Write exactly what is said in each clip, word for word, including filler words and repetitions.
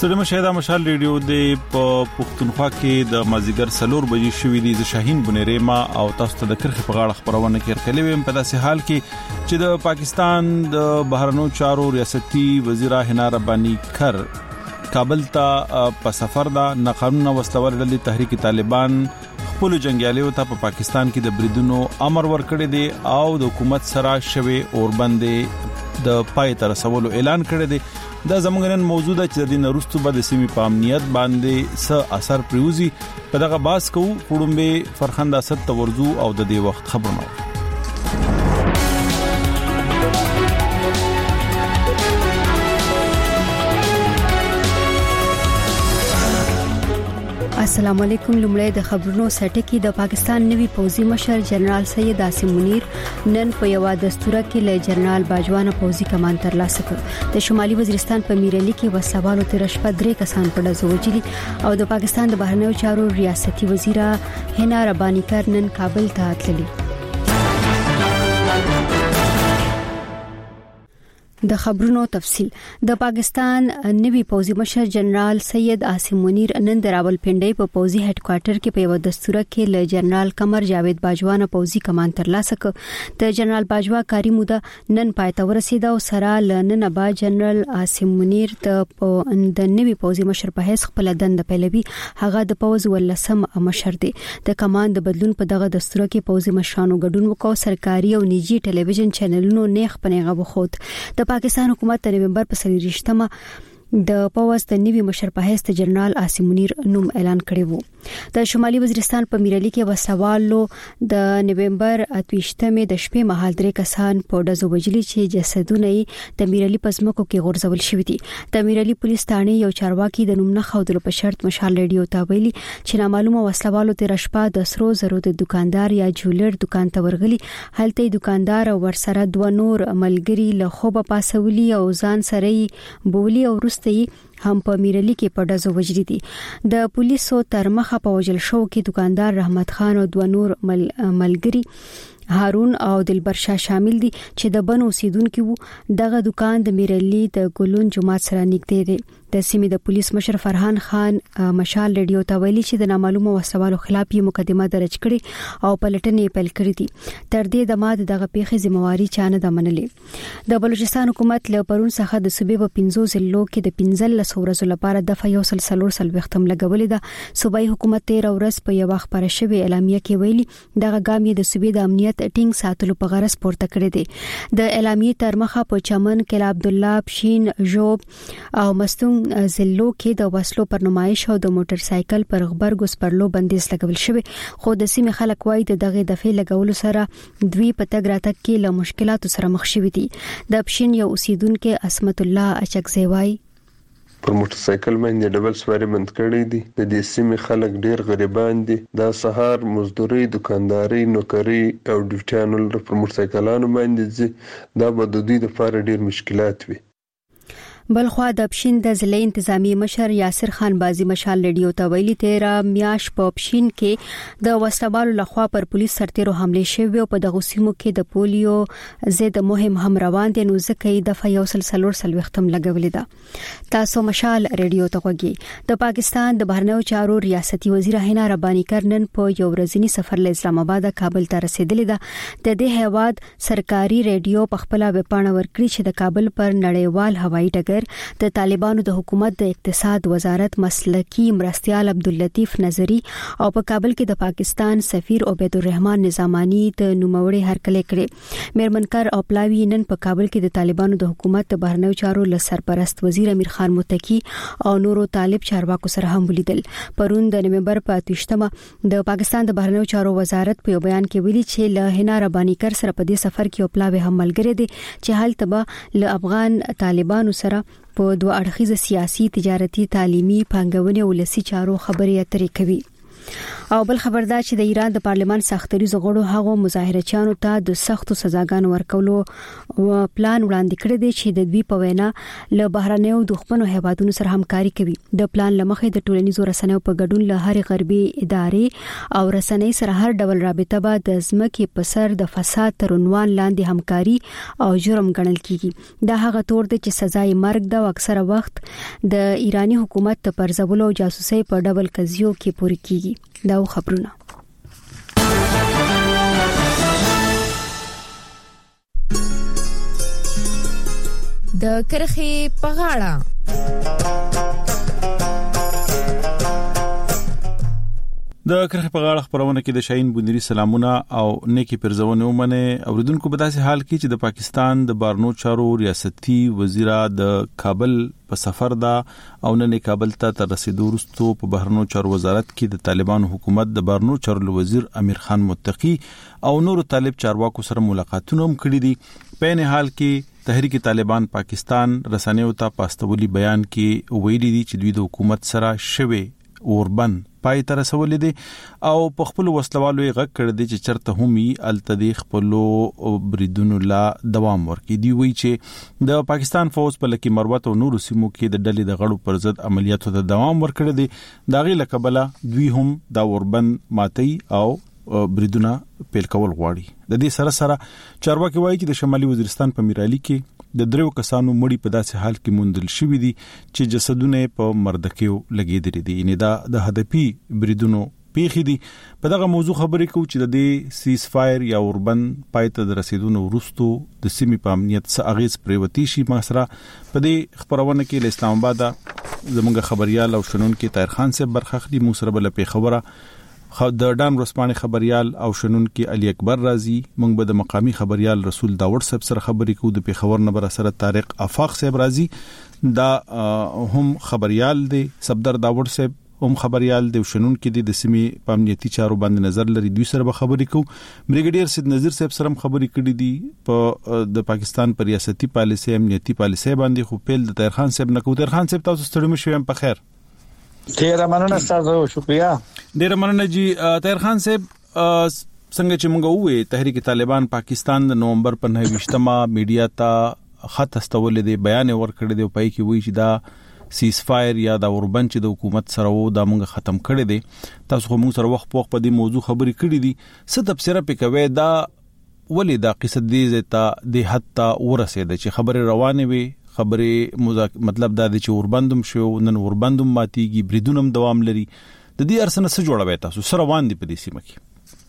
ستړي مشه د مشال ریډیو د پښتونخوا کې د مازیګر سلور بجې شوې دي. ز شاهین بنيري ما او تاسو ته د کرخ په غاړه خبرونه کې کړلې ویم. په داسې حال کې چې د پاکستان د بهرنیو چارو ریاستي وزیر حنا ربانی کر کابل ته په سفر دا ناقانونه وسلوال ډلې تحریک طالبان خپل جنگیالیو ته په پا پاکستان کې د بریدونو امر ورکړی دی او د حکومت سره شوي اوربندې د پای تر رسولو اعلان کړی دی. دا زموږ نن موضوع ده چې د دین وروسته به د سیمې په امنیت باندې څه اثر پریوزي. په دغه باس کو وړومبه فرخنده اسد تورزو او د دې وخت خبرونه. السلام علیکم. لمړی د خبرونو سټکی. د پاکستان نوی پوځي مشر جنرال سید عاصم منیر نن په یو دستور کې له جنرال باجوان پوځي کمان تر لاسه کړ. د شمالي وزیرستان په میرلی کې وسوالو تر شپه درې کسان په ډزو وجلي او د پاکستان د بهرنیو چارو ریاستي وزیر حنا ربانی کر نن کابل ته تللی. د خبرونو تفصيل. د پاکستان نوی پوځي مشر جنرال سید عاصم منیر نن د راولپنډي په پوځي هډ کوارټر کې په یو دستور کې له جنرال قمر جاوید باجوان پوځي کمان تر لاسه کړ. د جنرال باجوا کاری موده نن پاتې ورسیده او سره لنن با جنرال عاصم منیر ته د نوی پوځي مشر په هیڅ خپل دند پیلوي. هغه د پوز ولسم مشر دی. د کمان د بدلون په دغه دستور کې پوځي مشرانو ګډون وکاو. سرکاري او نجی ټلویزیون چینلونو نیخ پنیغه وخت. د پاکستان حکومت د نومبر په سلیریشتمه د پوز د نوی مشر په هیڅ جنرال عاصم منیر نوم اعلان کړی وو. د شمالي وزیرستان په میرلی کې وسوالو د نومبر اتوشتمه د شپې مهال درې کسان په ډزو وجلي چې جسدونه یې د میرلی پزمکو کې غورځول شوی دي. د میرلی پولیس ثاني یو چارواکي د نوم نه خودلو په شرط مشال ریډیو ته ویلي چې نامعلومه وسوالو تر شپه د سرو زرو د دکاندار یا جولر دکان ته ورغلي. هلته دکاندار او ورسره دوه نور ملګری له خوبه پاسولي او ځان سره بولی او ورسته هم په میرلی کې په ډزو وجري دي. د پولیسو تر مخه په وجل شو کې دکاندار رحمت خان او دوه نور مل ملګری هارون او دلبر شاه شامل دي چې د بنو اوسیدونکو وو. دغه دکان د میرلی د ګلون جماعت سره نږدې دی. د سیمې د پولیس مشر فرحان خان مشال ریډیو ته ویلي چې د نامعلومه وسوالو خلاف یې مقدمه درج کړې او پلټنې پیل کړې دي. تر دې د ماده دغه پیښې ذمہواری چانه د منلې. د بلوچستان حکومت له پرون څخه د صوبې په پنځو ضلعو کې د پنځل ورځو لپاره د فیو سلسلور سل وختم لګولې ده. صوبایي حکومت تیر ورځ په یو خبره شوی اعلامیه کې ویلي دغه ګام یې د صوبې د امنیت ټینګ ساتلو په غرض پورته کړی دی. د اعلامیه تر مخه په چمن کې عبد الله پشین جوب او مستون زلو کې د وسلو پر نمایش او د موټر سایکل پر غبرګو سپرلو بندیز لګول شوی. خو د سیمې خلک وایي د دغه دفعې لګولو سره دوی په تګ راتګ کې له مشکلاتو سره مخ شوي دي. د پښین یو اوسیدونکو اسمت الله اچکزی وایي پر موټر سایکل باندې ډبل سواری بند کړی دي. د دې سیمې خلک ډیر غریبان دي. دا سهار مزدوري، دکانداري، نوکری او ډیوټیانو پر موټر سایکلانو باندې ځي. دا به د دوی لپاره ډیر مشکلات وي. بلخوا د پښین د ضلع انتظامی مشر یاسر خان بازی مشال ریډیو ته ویلي تیر میاش په پښین کې د وسوالو لخوا پر پولیس سرتیرو حمله شوی او په دغه سیمو کې د پولیو ضد مهم هم روان دي. نو ځکه د فیو سلسلور سل وختم لګولې ده. تاسو مشال ریډیو ته وګورئ. د پاکستان د بهرنیو چارو ریاستي وزیر حنا ربانی کر نن په یو ورځنی سفر له اسلام آباد کابل ته رسیدلې ده. د دې هیواد سرکاري ریډیو په خپل وپاڼه ورکړي چې د کابل پر نړیوال هوایي ډګر د طالبانو د حکومت د اقتصاد وزارت مسلکی مرستيال عبداللطیف نظری او په کابل کې د پاکستان سفیر عبید الرحمن نظامانی ته نوموړي هرکلی کړي. میرمنکر او پلاوی نن په کابل کې د طالبانو د حکومت د بهرنیو چارو له سرپرست وزیر امیر خان متکی او نورو طالب چارواکو سره هم ولیدل. پرون د نومبر په اتوشتمه د پاکستان د بهرنیو چارو وزارت په بیان کې ویلي چې له حنا ربانی کر سره په دې سفر کې او پلاوی هم ملګری دي چې حال تبه له افغان طالبانو سره په دوه اړخیزه سیاسي، تجارتي، تعلیمي، پانګونې او ولسي چارو خبرې اترې کوي. او بل خبردار چې د ایران د پارلمان سختري زغړو هغه مظاهرچیانو ته د سختو سزاګانو ورکولو پلان وړاندې کړی دی چې د دوی په وینا له بهرنیو دښمنو هیوادونو سره همکاري کوي. د پلان لمخې د ټولنیزو رسنیو په ګډون له هر غربي ادارې او رسنۍ سره هر ډول رابطه به د ځمکې په سر د فساد تر عنوان لاندې همکاري او جرم ګڼل کیږي. دا هغه تور دی چې سزا یې مرګ ده او اکثره وخت د ایرانی حکومت ته پرځولو او جاسوسي په ډبل قضیو کې پوري کیږي. دا خبرونه د کرخي په غاړه. د کرخي په غاړه خبرونه کې د شاهین بندري سلامونه او نیکی پرزونه ومنه اوریدونکو په داسې حال کې چې د پاکستان د بارنو چارو ریاستي وزیر د کابل په سفر دا او نن کابل ته تر رسیدو وروسته په بهرنو چارو وزارت کې د طالبان حکومت د بارنو چارو وزیر امیر خان متقی او نور طالب چارواکو سره ملاقاتونه هم کړي دي. په نه حال کې تحریک طالبان پاکستان رسنیو ته پاستولی بیان کې ویلي دي چې دوی د حکومت سره شوي اوربن پای تر رسول دي او په خپل وسلوالو یې غږ کړ دي چې چرته همي التدیخ خپلو بریدونو لا دوام ورکړي. دی وی چې د پاکستان فوج په لکه مروت او نور سیمو کې د ډلې د غړو پر ضد عملیاتو ته دوام ورکړي دي. داغي لکبله دوی هم دا اوربن ماتي او بریدونه پیل کول غواړي. د دې سره سره چارواکي وایي چې د شمالي وزیرستان په میرالي کې د دریو کسانو مړی په داسې حال کې موندل شوی دي چې جسدونه په مردکیو لګیدلې دي. یعنی دا د هدفي بریدونو پیخي دي. په دغه موضوع خبرې کوو چې د دې سیز فایر یا اوربن پایته د رسیدونو وروستو د سیمې په امنیت څخه اغیز پریوتی شي. مسره په دې خبرونه کې له اسلام آباد زموږ خبريال او شنونکو طاهر خان صاحب برخه خدي مو سره بل په خبره د ډان ورسپانې خبريال او شنونکو علي اکبر رازي موږ به د مقامی خبريال رسول داوود صاحب سره خبرې کوو. د پیښور نه بر سره طارق افاق صاحب رازي دا هم خبريال دي. صفدر داوود صاحب هم خبريال دي. شنونکو د سیمې په امنیتي چارو باندې نظر لري. دوی سره به خبرې کوو. بریګیډیر سید نذیر صاحب سره خبرې کړې دي په د پاکستان پر ریاستي پالیسي امنیتي پالیسي باندې. خو پیل د طاهر خان صاحب نه کوو. طاهر خان صاحب تاسو ستړي مشوم په خیر. ډیر مننه تاسو شکریا. ډیر مننه جی طاهر خان صاحب. څنګه چې موږ وې تحریک طالبان پاکستان د نومبر په نهه ویشتمه میډیا ته خط استول دي بیان ورکړی دی په کې وی چې دا سیز فایر یا دا اوربن چې د حکومت سره وو دا موږ ختم کړی دی. تاسو خو موږ سره وخت په وخت په دې موضوع خبرې کړې دي. څه تفسیر پکوي دا ولې دا قصه دې ته د حتی ورسېده چې خبره روانه وي خبره مطلب دا د چې اوربندم شو نن اوربندم ماتيږي بریدونم دوام لري. د دې ارسنه څه جوړوي تاسو سره روان دي په دې سیمه کې؟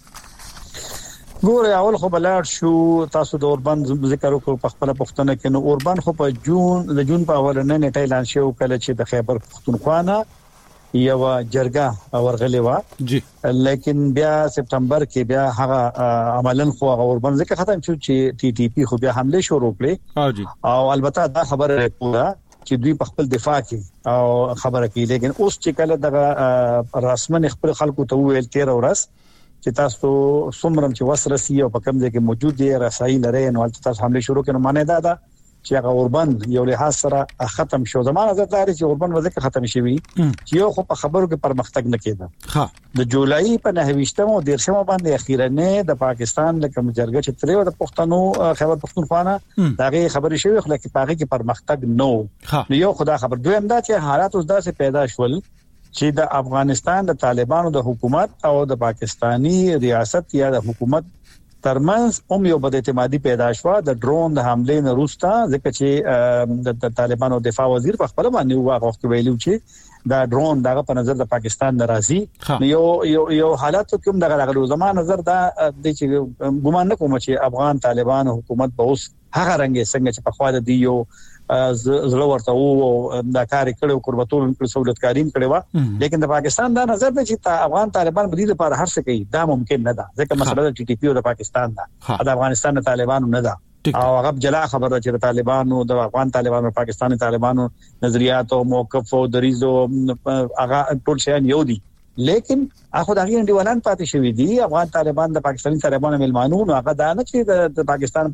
ګوره اول خو بلار شو تاسو د اوربند ذکر وکړو په خپل پښتنه کې. نو اوربند خو په جون د جون په اولنې نیټه اعلان شو کله چې د خیبر پښتونخوا یو جرګه ورغلی و جی لیکن بیا سپتمبر کې بیا هغه عملاً خو اوربند ځکه ختم شو چې ټي ټي پی خو بیا حمله شروع کړې او البته دا خبره کوله چې دوی په خپل دفاع کې او خبره کوي. لیکن اوس چې کله د رسمن خپل خلکو ته ویل تیر ورس چې تاسو څومره چې وسرسي او په کوم ځای کې موجود دي رسایي لري نو تاسو حمله شروع کړئ. معنی دا ده چې هغه اوربند یو له سره ختم شو. زمانه زه دا چې اوربند وځکه ختم شوی چې یو خو په خبرو کې پرمختګ نه کېده. ها د جولای په نهه ویشتمه او دیرشمه باندې اخیرا نه د پاکستان لکه مجرګه چې تریو د پښتنو خبر پښتونخوا دغه خبرې شوی خو لکه پاګه کې پرمختګ نو. یو خدا خبر دویم دا چې حالات اوس داسې پیدا شول چې د افغانستان د طالبانو د حکومت او د پاکستانی ریاست یا د حکومت ترمنځ هم یو بد اعتمادي پیدا شو د ډرون د حمله نه وروسته. ځکه چې د طالبانو دفاع وزیر په خپل باندې هغه وخت ویلو چې دا ډرون دغه په نظر د پاکستان ناراضي یو یو یو حالت کوم دغه دغه زمانه نظر دا د چې ګمان نه کوم چې افغان طالبان حکومت به اوس هغه رنګ څنګه چې په خوا د دیو زړه ورته وو دا کار کړو قربتول سہولتکاریم کړو. لیکن د پاکستان دا نظر دی چې افغان طالبان بدیل لپاره هر څه کوي دا ممکن نه ده ځکه مسله د ټي ټي پی او د پاکستان ده د افغانستان د طالبانو نه ده او هغه جلا خبره چې د طالبانو د افغان طالبانو او پاکستاني طالبانو نظریات او موقف او دریزو هغه ټول شیان یو دي. لیکن اخو دغه انډیوالان پاتې شوی دي. افغان طالبان د پاکستاني طالبانو ملمانو هغه دا نه چې د پاکستان په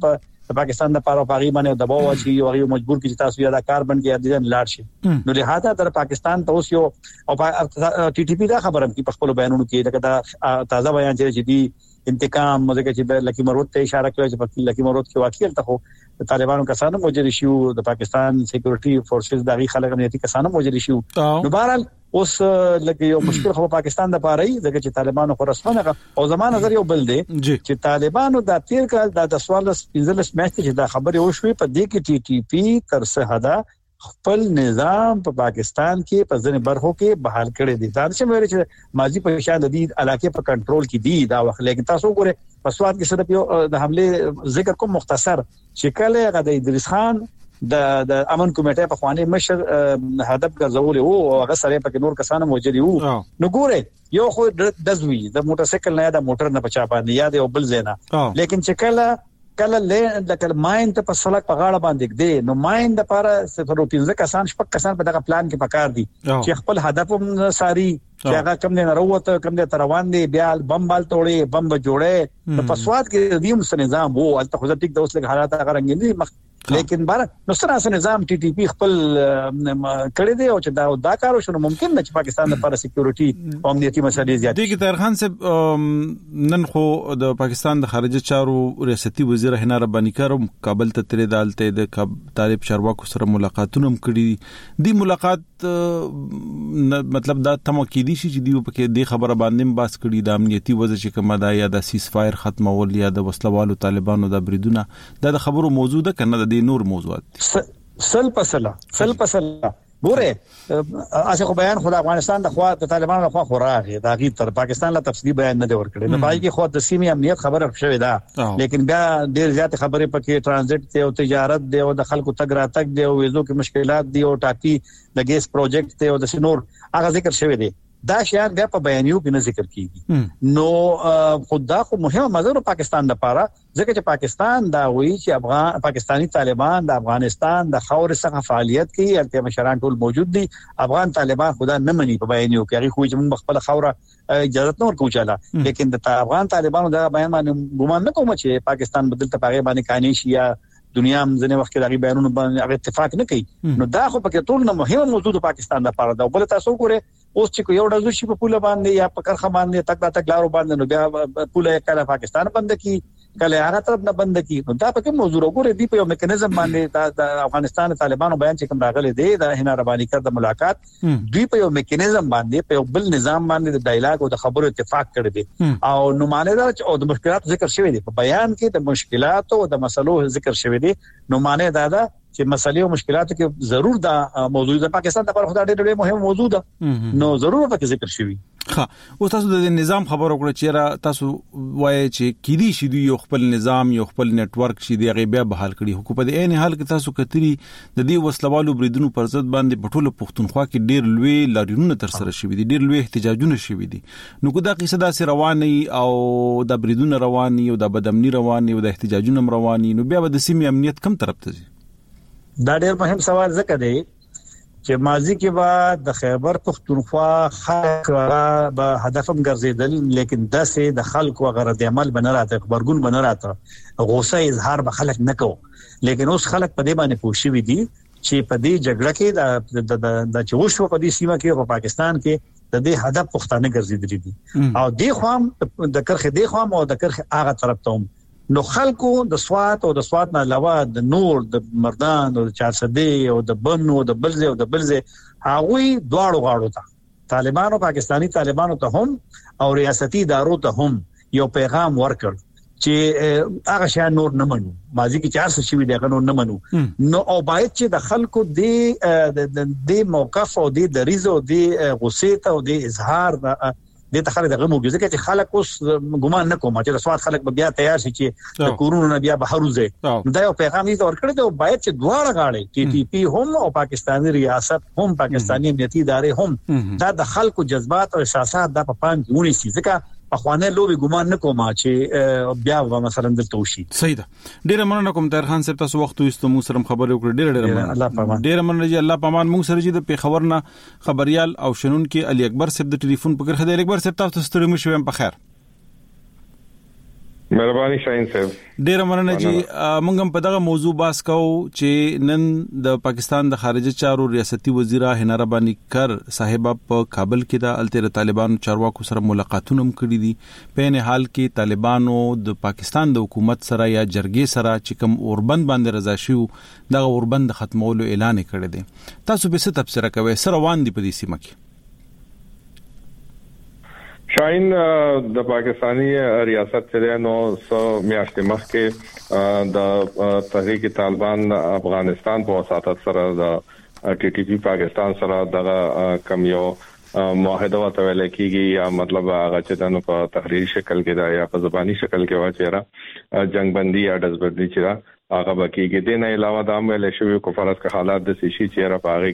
د پاکستان د پاره پاغي باندې دباو واچي او هغه مجبور کی چې تاسو یا د کاربن کې د لاړ شي نو لهدا در پاکستان ته اوس یو او ټي ټي پی دا خبره کی په خپل بیانونو کې دا تازه بیان چې دی انتقام مزګه چې لکی مرود ته اشاره کوي چې په لکی مرود کې واقعي ته خو طالبانو کسانو موجود شي د پاکستان سکیورټي فورسز دغه خلک امنیتي کسانو موجود شي نو بهرحال اوس لکه یو مشکل خو پاکستان د پاره ځکه چې طالبانو خو رسمنه او زمانه نظر یو بل دی چې طالبانو د تیر کال د سوالس پنځلس میاشتې چې دا خبره وشوي په دې کې ټي ټي پی تر څه حدا خپل نظام په پاکستان کې په ځنې برخو کې بحال کړی دي دا چې مې چې ماضي په شان د دې علاقې په کنټرول کې دي دا وخت لیکن تاسو ګوره په سواد کې صرف یو د حمله ذکر کوم مختصر شکل غد ادریس خان د د امن کمیټه په خواني مشر هدف ګرځول او هغه سره په نور کسانو موجود وو نو ګوره یو خو د زوی د موټر سایکل نه یا د موټر نه پچا باندې یا د بل زینا لیکن چې کله کله له د کله ماین ته په سړک په غاړه باندې دی نو ماین د پاره صفر پنځه کسان شپږ کسان په دغه پلان کې پکار دي چې خپل هدف هم ساري چې هغه کم نه وروته کم نه روان دي بیا بم بال توړي بم جوړي په سواد کې دیم سره نظام وو الته خو ټیک د اوس له حالات هغه رنګ لیکن بار نو سره سره نظام ټي ټي پی خپل کړی دی او چې دا دا کارو شنو ممکن نه چې پاکستان لپاره سکیورټي او امنیتي مسایل زیات دي کې طاهر خان صاحب نن خو د پاکستان د خارجه چارو ریاستي وزیر حنا رباني کارم کابل ته تر دالته د طالب چارواکو سره ملاقاتونه کړي دي ملاقات مطلب دا تمو کې دي چې دی په کې د خبره باندې باس کړي د امنیتي وضع چې کومه دا یا د سیس فایر ختمول یا د وسلوالو طالبانو د بریدونه دا د خبرو موضوع ده کنه د نور موضوعات سل پسلا سل پسلا ګوره اسه خو بیان خو د افغانستان د خوا د طالبانو د خوا خوراغه دا غي تر پاکستان لا تفصیلی بیان نه دی ورکړي نه پای کې خو د سیمې امنیت خبره شوې ده لیکن بیا ډیر زیات خبره پکې ترانزیت ته او تجارت دی او د خلکو تګ راتګ دی او ویزو کې مشکلات دی او ټاپي د ګیس پروجیکټ ته او د سنور هغه ذکر شوی دی دا شیان بیا په بیانیو کې نه ذکر کیږي نو خدا خو مهمه مزر پاکستان لپاره ځکه چې پاکستان دا وایي چې افغان پاکستانی طالبان د افغانستان د خاور څخه فعالیت کوي البته مشران ټول موجود دي افغان طالبان خدا نه مني په بیانیو کې هغه خو چې موږ خپل خاور اجازه نور کوچاله لیکن د افغان طالبانو دا بیان باندې ګومان نه کوم چې پاکستان بدل ته پاغه باندې کانی شي یا دنیا هم ځنه وخت کې دغه بیانونه باندې اتفاق نه کوي نو دا خو پکې ټول نه مهمه موضوع د پاکستان لپاره دا بل تاسو ګوره اوس چې یو ډول شي په پوله باندې یا په کرخه باندې تک تک لارو باندې نو بیا پوله کله پاکستان بند کی کله هغه طرف نه بند کی نو دا پکې موضوع وګوره دی په یو میکانیزم باندې د افغانستان طالبانو بیان چې کوم راغلي دی د حنا رباني کړ د ملاقات دوی په یو میکانیزم باندې په یو بل نظام باندې د ډایلاګ او د خبرو اتفاق کړی دی او نو معنی دا چې او د مشکلات ذکر شوی دی په بیان کې د مشکلات او د مسلو ذکر شوی دی نو معنی دا دا چې مسلې او مشکلات کې ضرور دا موضوع د پاکستان لپاره خدای ډېر مهم موضوع ده نو ضرور پکې ذکر شوی ها او تاسو د نظام خبرو کړو چې را تاسو وایي چې کیدی شي یو خپل نظام یو خپل نت ورک شي دی غیبه بحال کړي حکومت د عین حال کې تاسو کتري د دې وسلوالو بریدونو پر ضد باندې په ټوله پښتونخوا کې ډېر لوی لاریونونه تر سره شوي دي ډېر لوی احتجاجونه شوي دي نو کو دا قصه داسې رواني او د بریدونو رواني او د بدامني رواني او د احتجاجونو رواني نو بیا د سیمې امنیت کم طرف ته ځي دا ډېر مهم سوال ځکه دی چې ماضی کې بعد د خیبر پختونخوا خلک به هدفم ګرځیدل لیکن داسې د خلکو غره د عمل بنراته خبرګون بنراته غوسه اظهار به خلک نه کو لیکن اوس خلک په دې باندې پوښي دي چې په دې جګړه کې د د چوشو په دې سیمه کې په پاکستان کې د دې هدف پښتانه ګرځیدل دي او د خوام د کرخه د خوام او د کرخه هغه طرف ته نو خلکو د سوات او د سوات نه علاوه د نور د مردان او د چارسدې او د بن او د بلزه او د بلزه هغه دواړو غاړو ته طالبانو پاکستانی طالبانو ته هم او ریاستي ادارو ته هم یو پیغام ورکړ چې هغه شان نور نه منو ماضی کې چار څه شي دغه نور نه منو نو او باید چې د خلکو د د موقف او د دریزو د غصې او د اظهار د تخره دغه موجوده کې چې خلک اوس ګمان نه کوم چې رسوات خلک بیا تیار شي چې د کورونو نه بیا بهروزه دا یو پیغام یې ورکړی دی باید چې دواړه غاړي ټي ټي پی هم او پاکستاني ریاست هم پاکستاني امنیتي ادارې هم دا د خلکو جذبات او احساسات د په پام کې ونیسي ځکه اخوانه لوبي ګمان نه کوم چې بیا مثلا دلته وشي صحیح ده ډیره مننه کوم طاهر خان صاحب تاسو وخت وستو مو سره خبرې وکړې ډیره ډیره مننه الله پامان ډیره مننه چې الله پامان مو سره چې د پیښور نه خبريال او شنن کې علي اکبر صاحب د ټلیفون په کرخه د علي اکبر صاحب تاسو ستړي مو شوم په خیر مهرباني شاهین صاحب. ډیر مننه جی. موږ هم په دغه موضوع باس کوو چې نن د پاکستان د خارجه چارو ریاستي وزیر هنر بانی کر صاحب په کابل کې د التر طالبانو چارواکو سره ملاقاتونه هم کړي دي. په نه حال کې طالبانو د پاکستان د حکومت سره یا جرګې سره چې کوم اوربند باندې رضا شو دغه اوربند ختمولو اعلان کړی دی. تاسو به څه تفسیر کوئ سره روان دي په دې سیمه کې؟ شاین د پاکستانی ریاست چې نو سو میاشتې مخکې د تحریک طالبان افغانستان په وساطت سره د ټي ټي پی پاکستان سره د کم یو معاهده وته ویل کېږي یا مطلب هغه چې نو په تحریری شکل کې دا یا په زبانی شکل کې واچره جنگ بندي یا دزبردي چې هغه بکیږي. د نه علاوه د عمل شوی کو فرض کا حالات د سشي چیرې پاره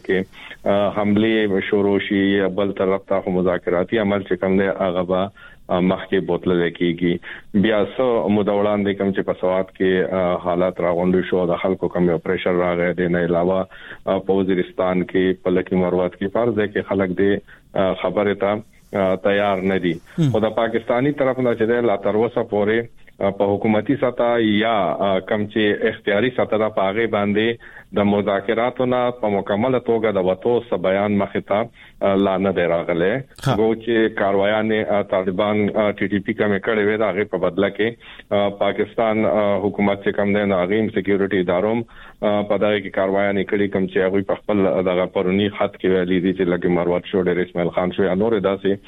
کې حمله شروع شي بل طرف ته مذاکراتي عمل چې کوم نه هغه با مخکې بوتل کېږي. بیا سو مدوړان د کوم چې په سواد کې حالات راغونډ شو د خلکو کوم پریشر راغی. د نه علاوه په وزیرستان کې په لکی مروت کې فرض ہے چې خلک دې خبره ته تیار نه دي. خو د پاکستانی طرف نه چې لا تر اوسه پورې په حکومتي سطح یا کم چې اختیاري سطح په هغه باندې د مذاکراتو نه په مکمل توګه د وټو س بیان مخته لا نه دی راغلی. خو چې کاروایانه طالبان ټي ټي پی کوم کړي وي دا هغه په بدله کې پاکستان حکومت چې کوم دی ناغیم سکیورټي ادارو په دغه کې کاروایانه کړي کوم چې هغه په خپل دغه پرونی خط کې ویلي دي چې لکه مروت شو ډېر اسماعیل خان شو یا نور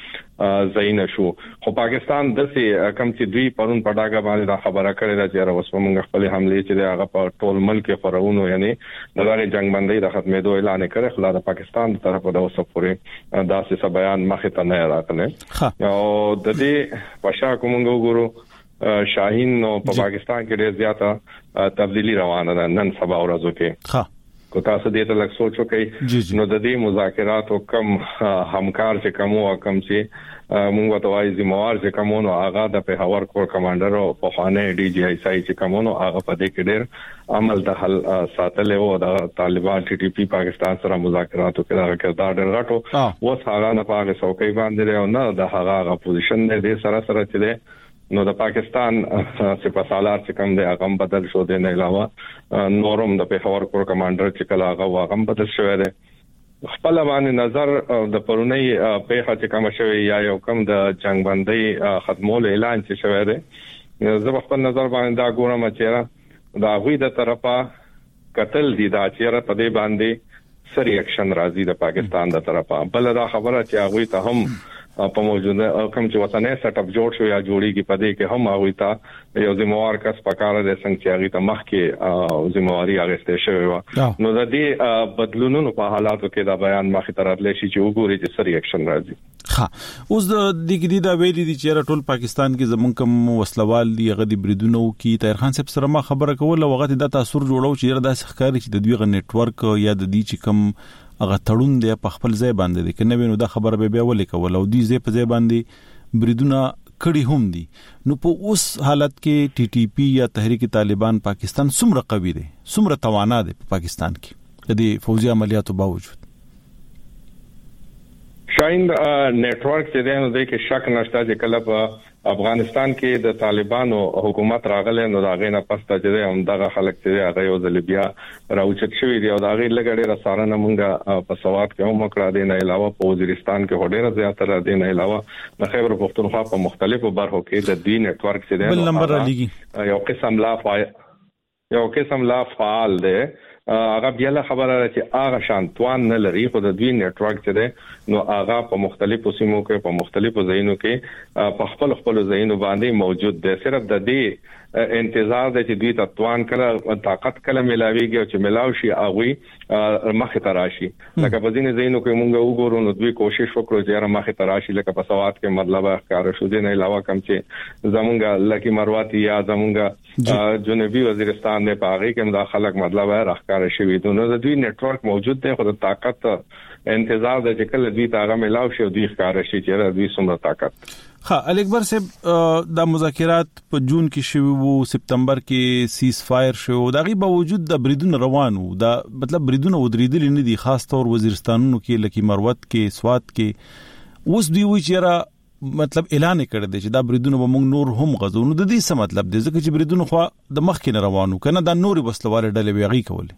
داسې زین شو. خو پاکستان دسه کم چې دوی پرون پډاګه باندې دا خبره کړې ده چې راوس موږ خپل حمله چې هغه په ټول ملک فرعون یعنی د دغه جنگ بندي د ختمېدو اعلان کړی. خو د پاکستان طرف د اوسه پورې داسې څه بیان مخه ته نه راغلی. او د دې پښا کومنګ وګورو شاهین نو په پاکستان کې ډېر زیاته تبدیلی روانه ده نن سبا ورځو کې. کو تاسو دې ته لږ سوچ وکړئ نو د دې مذاکراتو کم همکار چې کوم او کم چې موږ ته وايي زموار چې کومونو هغه د پیښور کور کمانډر او په خانه ډي جي آی سای چې کومونو هغه په دې کې ډېر عمل د حل ساتل او د طالبان ټي ټي پی پاکستان سره مذاکراتو کې دا کردار ډېر غټو و هغه نه پاګه څوکۍ باندې او نه د هغه پوزیشن دې سره سره چې نو د پاکستان سپاسالار چې کوم دی هغه بدل شو. د نه علاوه نورم د پیښور کور کمانډر چې کله هغه هغه بدل شوی دی. خپل باندې نظر د پرونی پیښه چې کوم شوی یا یو کوم د جنگ بندي ختمول اعلان چې شوی دی زه خپل نظر باندې دا ګورم چې دا غوی د طرفه قتل دي دا چې په دې باندې سری اکشن راځي د پاکستان د طرفه. بل دا خبره چې هغه ته هم په موجوده کوم چې وطني سیټ اپ جوړ شو یا جوړیږي په دې کې هم هغه ته یو ذمہوار کس پکاره د څنګه چې هغه ته مخ کې ذمہواری اغسته شوی و. نو د دې بدلونونو په حالاتو کې دا بیان مخ ته راتلی شي چې وګوري چې سری اکشن راځي. ها اوس د دې کې دا ویلي دي چې ټول پاکستان کې زمونږ کوم وسلوال دی هغه د بریدونو کې طاهر خان صاحب سره ما خبره کوله وغه د تاثیر جوړو چې دا ښکاري چې د دوی غ نت ورک یا د دې چې کوم هغه تړون دی په خپل ځای باندې دی کنه وینو دا خبره به بیا ولې کول او دې ځای په ځای باندې بریدونه کړي هم دي. نو په اوس حالت کې ټي ټي پی یا تحریک طالبان پاکستان څومره قوي دی څومره توانا دی په پاکستان کې د دې فوجي عملیاتو باوجود؟ شاین نیټورک چې دی نو د کې شک نشته چې کله په افغانستان کې د طالبانو حکومت راغله نو دا غینه پسته چې هم دغه خلک چې هغه یو ځل بیا راوچت شوی دی او دا غي لګړې را ساره نمونګه په سواد کې هم کړه دی نه علاوه په وزیرستان کې هډېر زیاتره دی نه علاوه د خیبر پختونخوا په مختلفو برخو کې د دې نیټورک چې دی بل نمبر را لګي یو قسم لا فعال یو قسم لا فعال دی. هغه بیا له خبره چې هغه شان توان نه لري خو د دوی نیټورک چې دی نو هغه په مختلفو سیمو کې په مختلفو ځایونو کې په خپل خپل ځایونو باندې موجود دی. صرف د دې انتظار دی چې دوی ته توان کله طاقت کله ملاويږي او چې ملاو شي هغه مخه تراشي. لکه په ځینې ځایونو کې مونږ وګورو نو دوی کوشش وکړو چې هغه مخه تراشي لکه په سواد کې مطلب ښکار شو دی نه علاوه کم چې زمونږ لکی مروتی یا زمونږ جنوبي وزیرستان نه پاغي کې د خلک مطلب راخ شوی دي. نو د دوی نیټورک موجود دی خو د طاقت انتظار د چې دوی تاغه ملاو شي دوی ښکار شي چې دوی څومره طاقت. ها اکبر صاحب د مذاکرات په جون کې شوی وو سپتمبر کې سیز فایر شو دا غي باوجود د بریدونو روانو دا مطلب بریدونو ودریدل نه دي خاص طور وزیرستانونو کې لکه مروت کې سواد کې اوس دوی وی چې را مطلب اعلان کړی دی چې دا بریدونه به موږ نور هم غزو. نو د دې څه مطلب دی؟ ځکه چې بریدونه خو د مخ کې روانو کنه دا نوري وسلوال ډلې ویغي کول.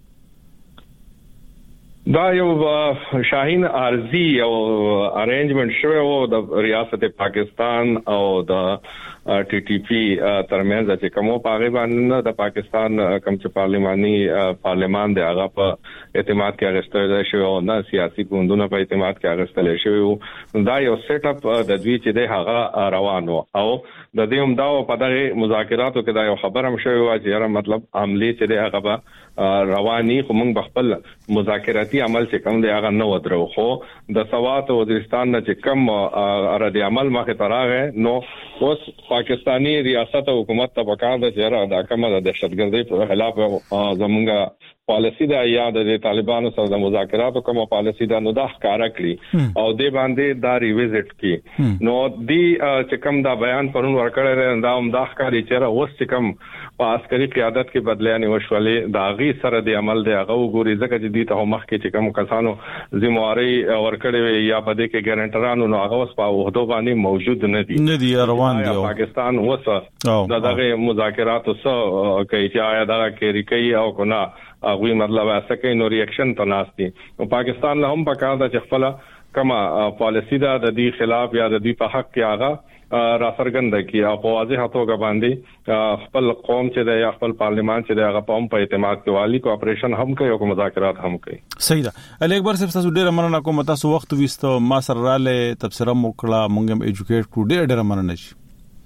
دا یو شاهین ارزي او ارینجمنت شوی او د ریاست پاکستان او د ټي ټي پی ترمنځ چې کومو پاغي باندې د پاکستان کوم چې پارلماني پارلمان دی هغه په اعتماد کې اغستل شوی او نه سیاسي ګوندونه په اعتماد کې اغستل شوی. دا یو سیټ اپ د دوی چې د هغه روانو او د دې هم دا په دغه مذاکراتو کې دا یو خبر هم شوی و چې یاره مطلب عملی چې د هغه به رواني خو موږ بخپل مذاکراتي عمل چې کوم دی هغه نه ودرو. خو د سوات او وزیرستان نه چې کوم رد عمل مخه تراغه نو اوس پاکستانی ریاست او حکومت ته پکار ده چې دا کومه د دهشتګردۍ په خلاف زمونږه پالیسی دا یا د طالبانو سره د مذاکراتو کومه پالیسی دا نو دا ښکارا کړی او د باندې دا ریویزټ کی. نو دی چې کوم دا بیان پرون ورکړل دا هم دا ښکاري چې اوس چې کوم په عسکري قیادت کې بدلېانې وشولې دا غي سره د عمل دی هغه وګوري ځکه چې دی ته مخ کې چې کوم کسانو ذمہواری ورکړې یا په دې کې ګارانټرانو نو هغه اوس په وحدو باندې موجود نه دي نه دي روان دي. پاکستان اوس دا دغه مذاکراتو سره کوي چې آیا دا کې ریکي او کنا هغه مطلب اسه کې نو ریاکشن تناستی. نو پاکستان له هم پکار دا چې خپل کما پالیسی دا د دې خلاف یا د دې په حق کې هغه را سرګند کی او په واضح توګه باندې خپل قوم چې د خپل پارلیمان چې د هغه په په اعتماد کې والی کوآپریشن هم کوي او مذاکرات هم کوي. صحیح ده. علي اکبر صاحب تاسو ډیره مننه کوم تاسو وخت وستو ما سره رااله تبصره موکړه مونږ هم ایجوکیټ کړو ډیره ډیره مننه شي.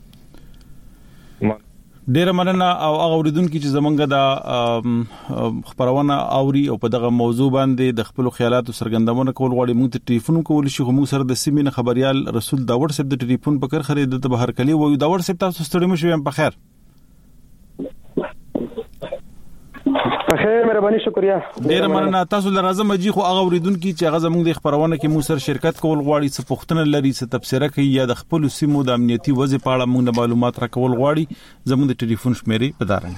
ډیره مننه او هغه اوریدونکو چې زمونږ د خبرونه اوري او په دغه موضوع باندې د خپل خیالاتو سرګندونه کول غواړي موږ ته ټلیفون کول شي. خو موږ سره د سیمې خبريال رسول دا واتس اپ د ټلیفون په کر خرید د بهر کلی وو دا واتس اپ تاسو ستړي مشو یم په خیر بخیر مهرباني شکریا. ډیر مننه. تاسو لازم اجي خو هغه اوریدونکو چې هغه زموږ د خبرونه کې مو سره شرکت کول غواړي څه پوښتنه لري څه تبصره کوي یا د خپل سیمو د امنیتي وضع په اړه موږ معلومات راکول غواړي زموږ د ټلیفون شمیرې پدارن.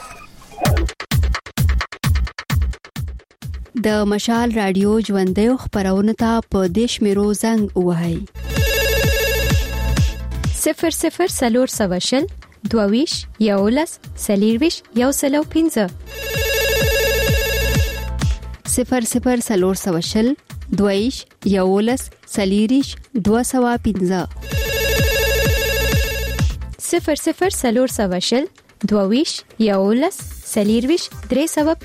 د مشال رادیو ژوندې خبرونه ته په دیش میرو زنګ وهاي صفر صفر سلور سواشل دوویش یولس سلیرویش یو سلو پینځه صفر صفر سلور سواشل دویش یولس سلیریش دو سوا پینځه صفر صفر سلور سواشل دوویش یولس سلیرویش درې سوا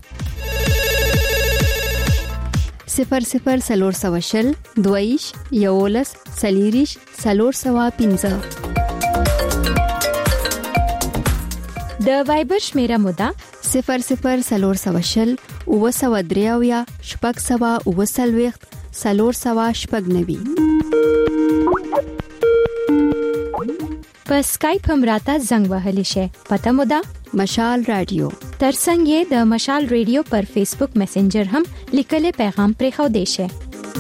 پینځه صفر صفر سلور سواشل دویش یولس سلیریش سلور سوا پینځه. د وایبر شمیره مودا صفر صفر سلور سواشل او سوا دریاویا شپږ سوا او سلويخت سلور سوا شپږ نوي. په اسکایپ هم راته زنګ وهلی شي پته مودا مشال رادیو ترڅنګ د مشال رادیو پر فیسبوک میسنجر هم لیکل پیغام پرې خو دی شي.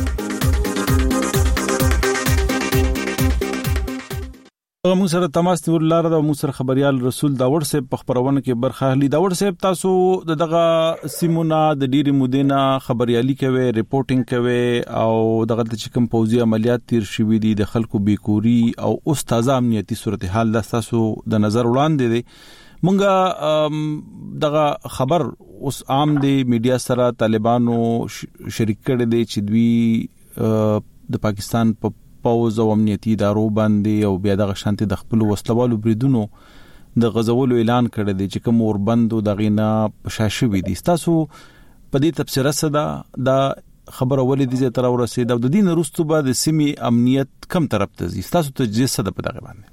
موږ سره تماس نیول لاره د موږ سره خبريال رسول دا واتس اپ خبرونه کې برخه اخلي. دا واتس اپ تاسو دغه سیمونه د ډيري مودینا خبريالي کوي ریپورتینګ کوي او دغه چې کوم پوزي عملیات تیر شوې دي د خلکو بیکوري او اوس تازه امنیتي صورتحال د تاسو د نظر وړاندې دي. مونږه دغه خبر اوس عام دی میډیا سره طالبانو شریک کړي دي چې دوی د پاکستان په پاوز او امنیتي ادارو باندې او بیا دغه شانتي د خپل وسلوالو بریدونو د غزولو اعلان کړی دی چې کوم اوربند او دغه نه شاشوي دي. تاسو په دې تفسیر سره دا خبره ولې دي تر ورسېد او د دین وروسته به د سیمي امنیت کم طرف ته ځي تاسو ته جسد په دغه باندې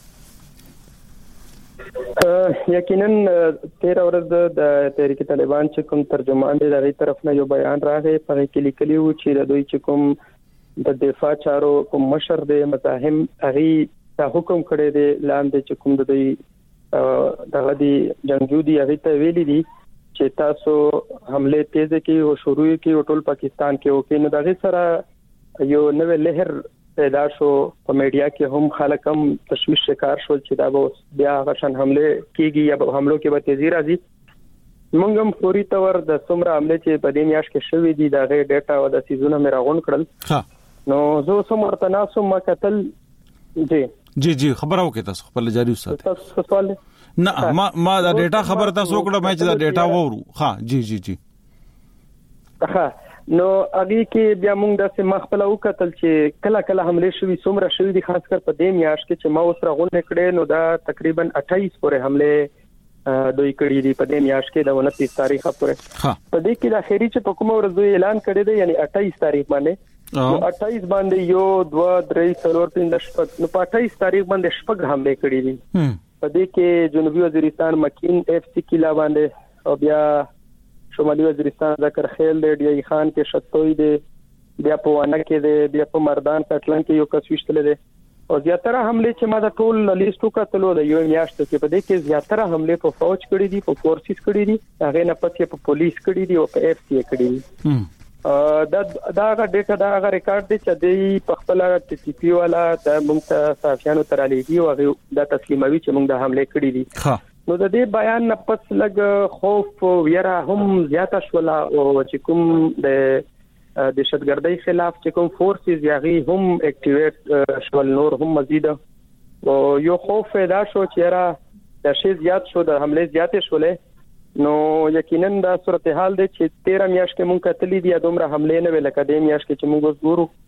یقینا تیر ورځ د تحریک طالبان چې کوم ترجمان دی دغه طرف نه یو بیان راغی په کې لیکلی و چې د دوی چې کوم د دفاع چارو کوم مشر دی متهم هغه ته حکم کړی دی لاندې چې کوم د دوی دغه دی جنگجو دی هغه ته ویلي دي چې تاسو حمله تیز کې او شروع کې او ټول پاکستان کې او کې نو دغه سره یو نوې لهر پیدا شو په میډیا کې هم خلک هم تشویش شکار شول چې دا به بیا غشن حمله کیږي یا به حملو کې به تیزی راځي. موږ هم فوري تور د څومره حمله چې په دې میاش کې شوې دي دا غي ډیټا او د سيزونه مې راغون کړل. ها نو زه سم ورته ناسو ما کتل جی جی جی خبرو کې تاسو خپل جاری وساتئ. تاسو سوال نه ما ما دا ډیټا خبر تاسو وکړه ما چې دا ډیټا وورو. ها جی جی جی ها نو اږي کې بیا موږ د سم خپل وکتل چې کله کله حمله شوې څومره شوې دي خاص کر په دې میاشت کې چې ما اوس راغونډه کړې نو دا تقریبا اٹھائیس پورې حمله دوی کړې دي په دې میاشت کې د انتیس تاریخ پورې. په دې کې د اخیری چې په کومه ورځ اعلان کړی دی یعنی اٹھائیس تاریخ باندې نو اٹھائیس باندې یو دوه درې څلور پنځه شپږ نو په اٹھائیس تاریخ باندې شپږ حمله کړې دي. په دې کې جنوبي وزیرستان مکین اف سی کلا باندې او بیا شمالي وزیرستان ذکر خیل دی ډی خان کې شتوي دی بیا په وانه کې دی بیا په مردان کټلن کې یو کس وشتل دی او زیاتره حمله چې ما د ټول لیستو کتلو د یو میاشت کې په دې کې زیاتره حمله په فوج کړې دي په فورسز کړې دي هغه نه پاتې په پولیس کړې دي او په اف سی کړې دي. دا دا هغه ډیټا دا هغه ریکارډ دی چې د په خپل ټي ټي پی والا د موږ ته صحافیانو تر لېږي او هغه د تسلیموي چې موږ د حمله کړې دي. نو د دې بیان نه پس لګ خوف ویرا هم زیاته شولا او چې کوم د دهشتګردۍ خلاف چې کوم فورسز یاغي هم اکټیویټ شول نور هم مزید او یو خوف پیدا شو چې را د شی زیات شو د حمله زیاتې شولې نو یقینا دا صورتحال دی چې تیرہ میاشت کې مونږ کتلې دي دومره حمله نه ویل کده میاشت کې چې مونږ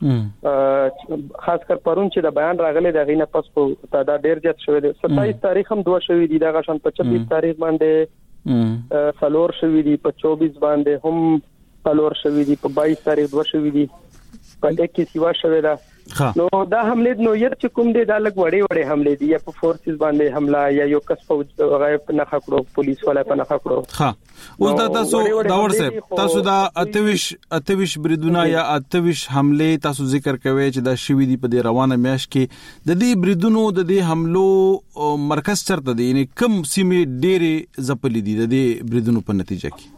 ګورو خاص کر پرون چې د بیان راغلي د غینه پس په تعداد ډیر زیات شوی دی. ستاییس تاریخ هم دوه شوی دی دا غشن په چوبیس تاریخ باندې فلور شوی دی په چوبیس باندې هم فلور شوی دی په بائیس تاریخ دوه شوی دی په اکیس یو شوی دا. نو دا حمله نو یت چې کوم دی دا لګ وړي وړي حمله دي یا په فورسز باندې حمله یا یو کس په غیب نه خکړو پولیس ولا په نه خکړو. ها اوس دا تاسو دا ورسه تاسو دا اتويش اتويش بریدونه یا اتويش حمله تاسو ذکر کوي چې دا شوی دی په دې روانه میاش کې د دې بریدونو د دې حملو مرکز چرته دی یعنی کم سیمه ډېری زپلې دي د دې بریدونو په نتیجه کې.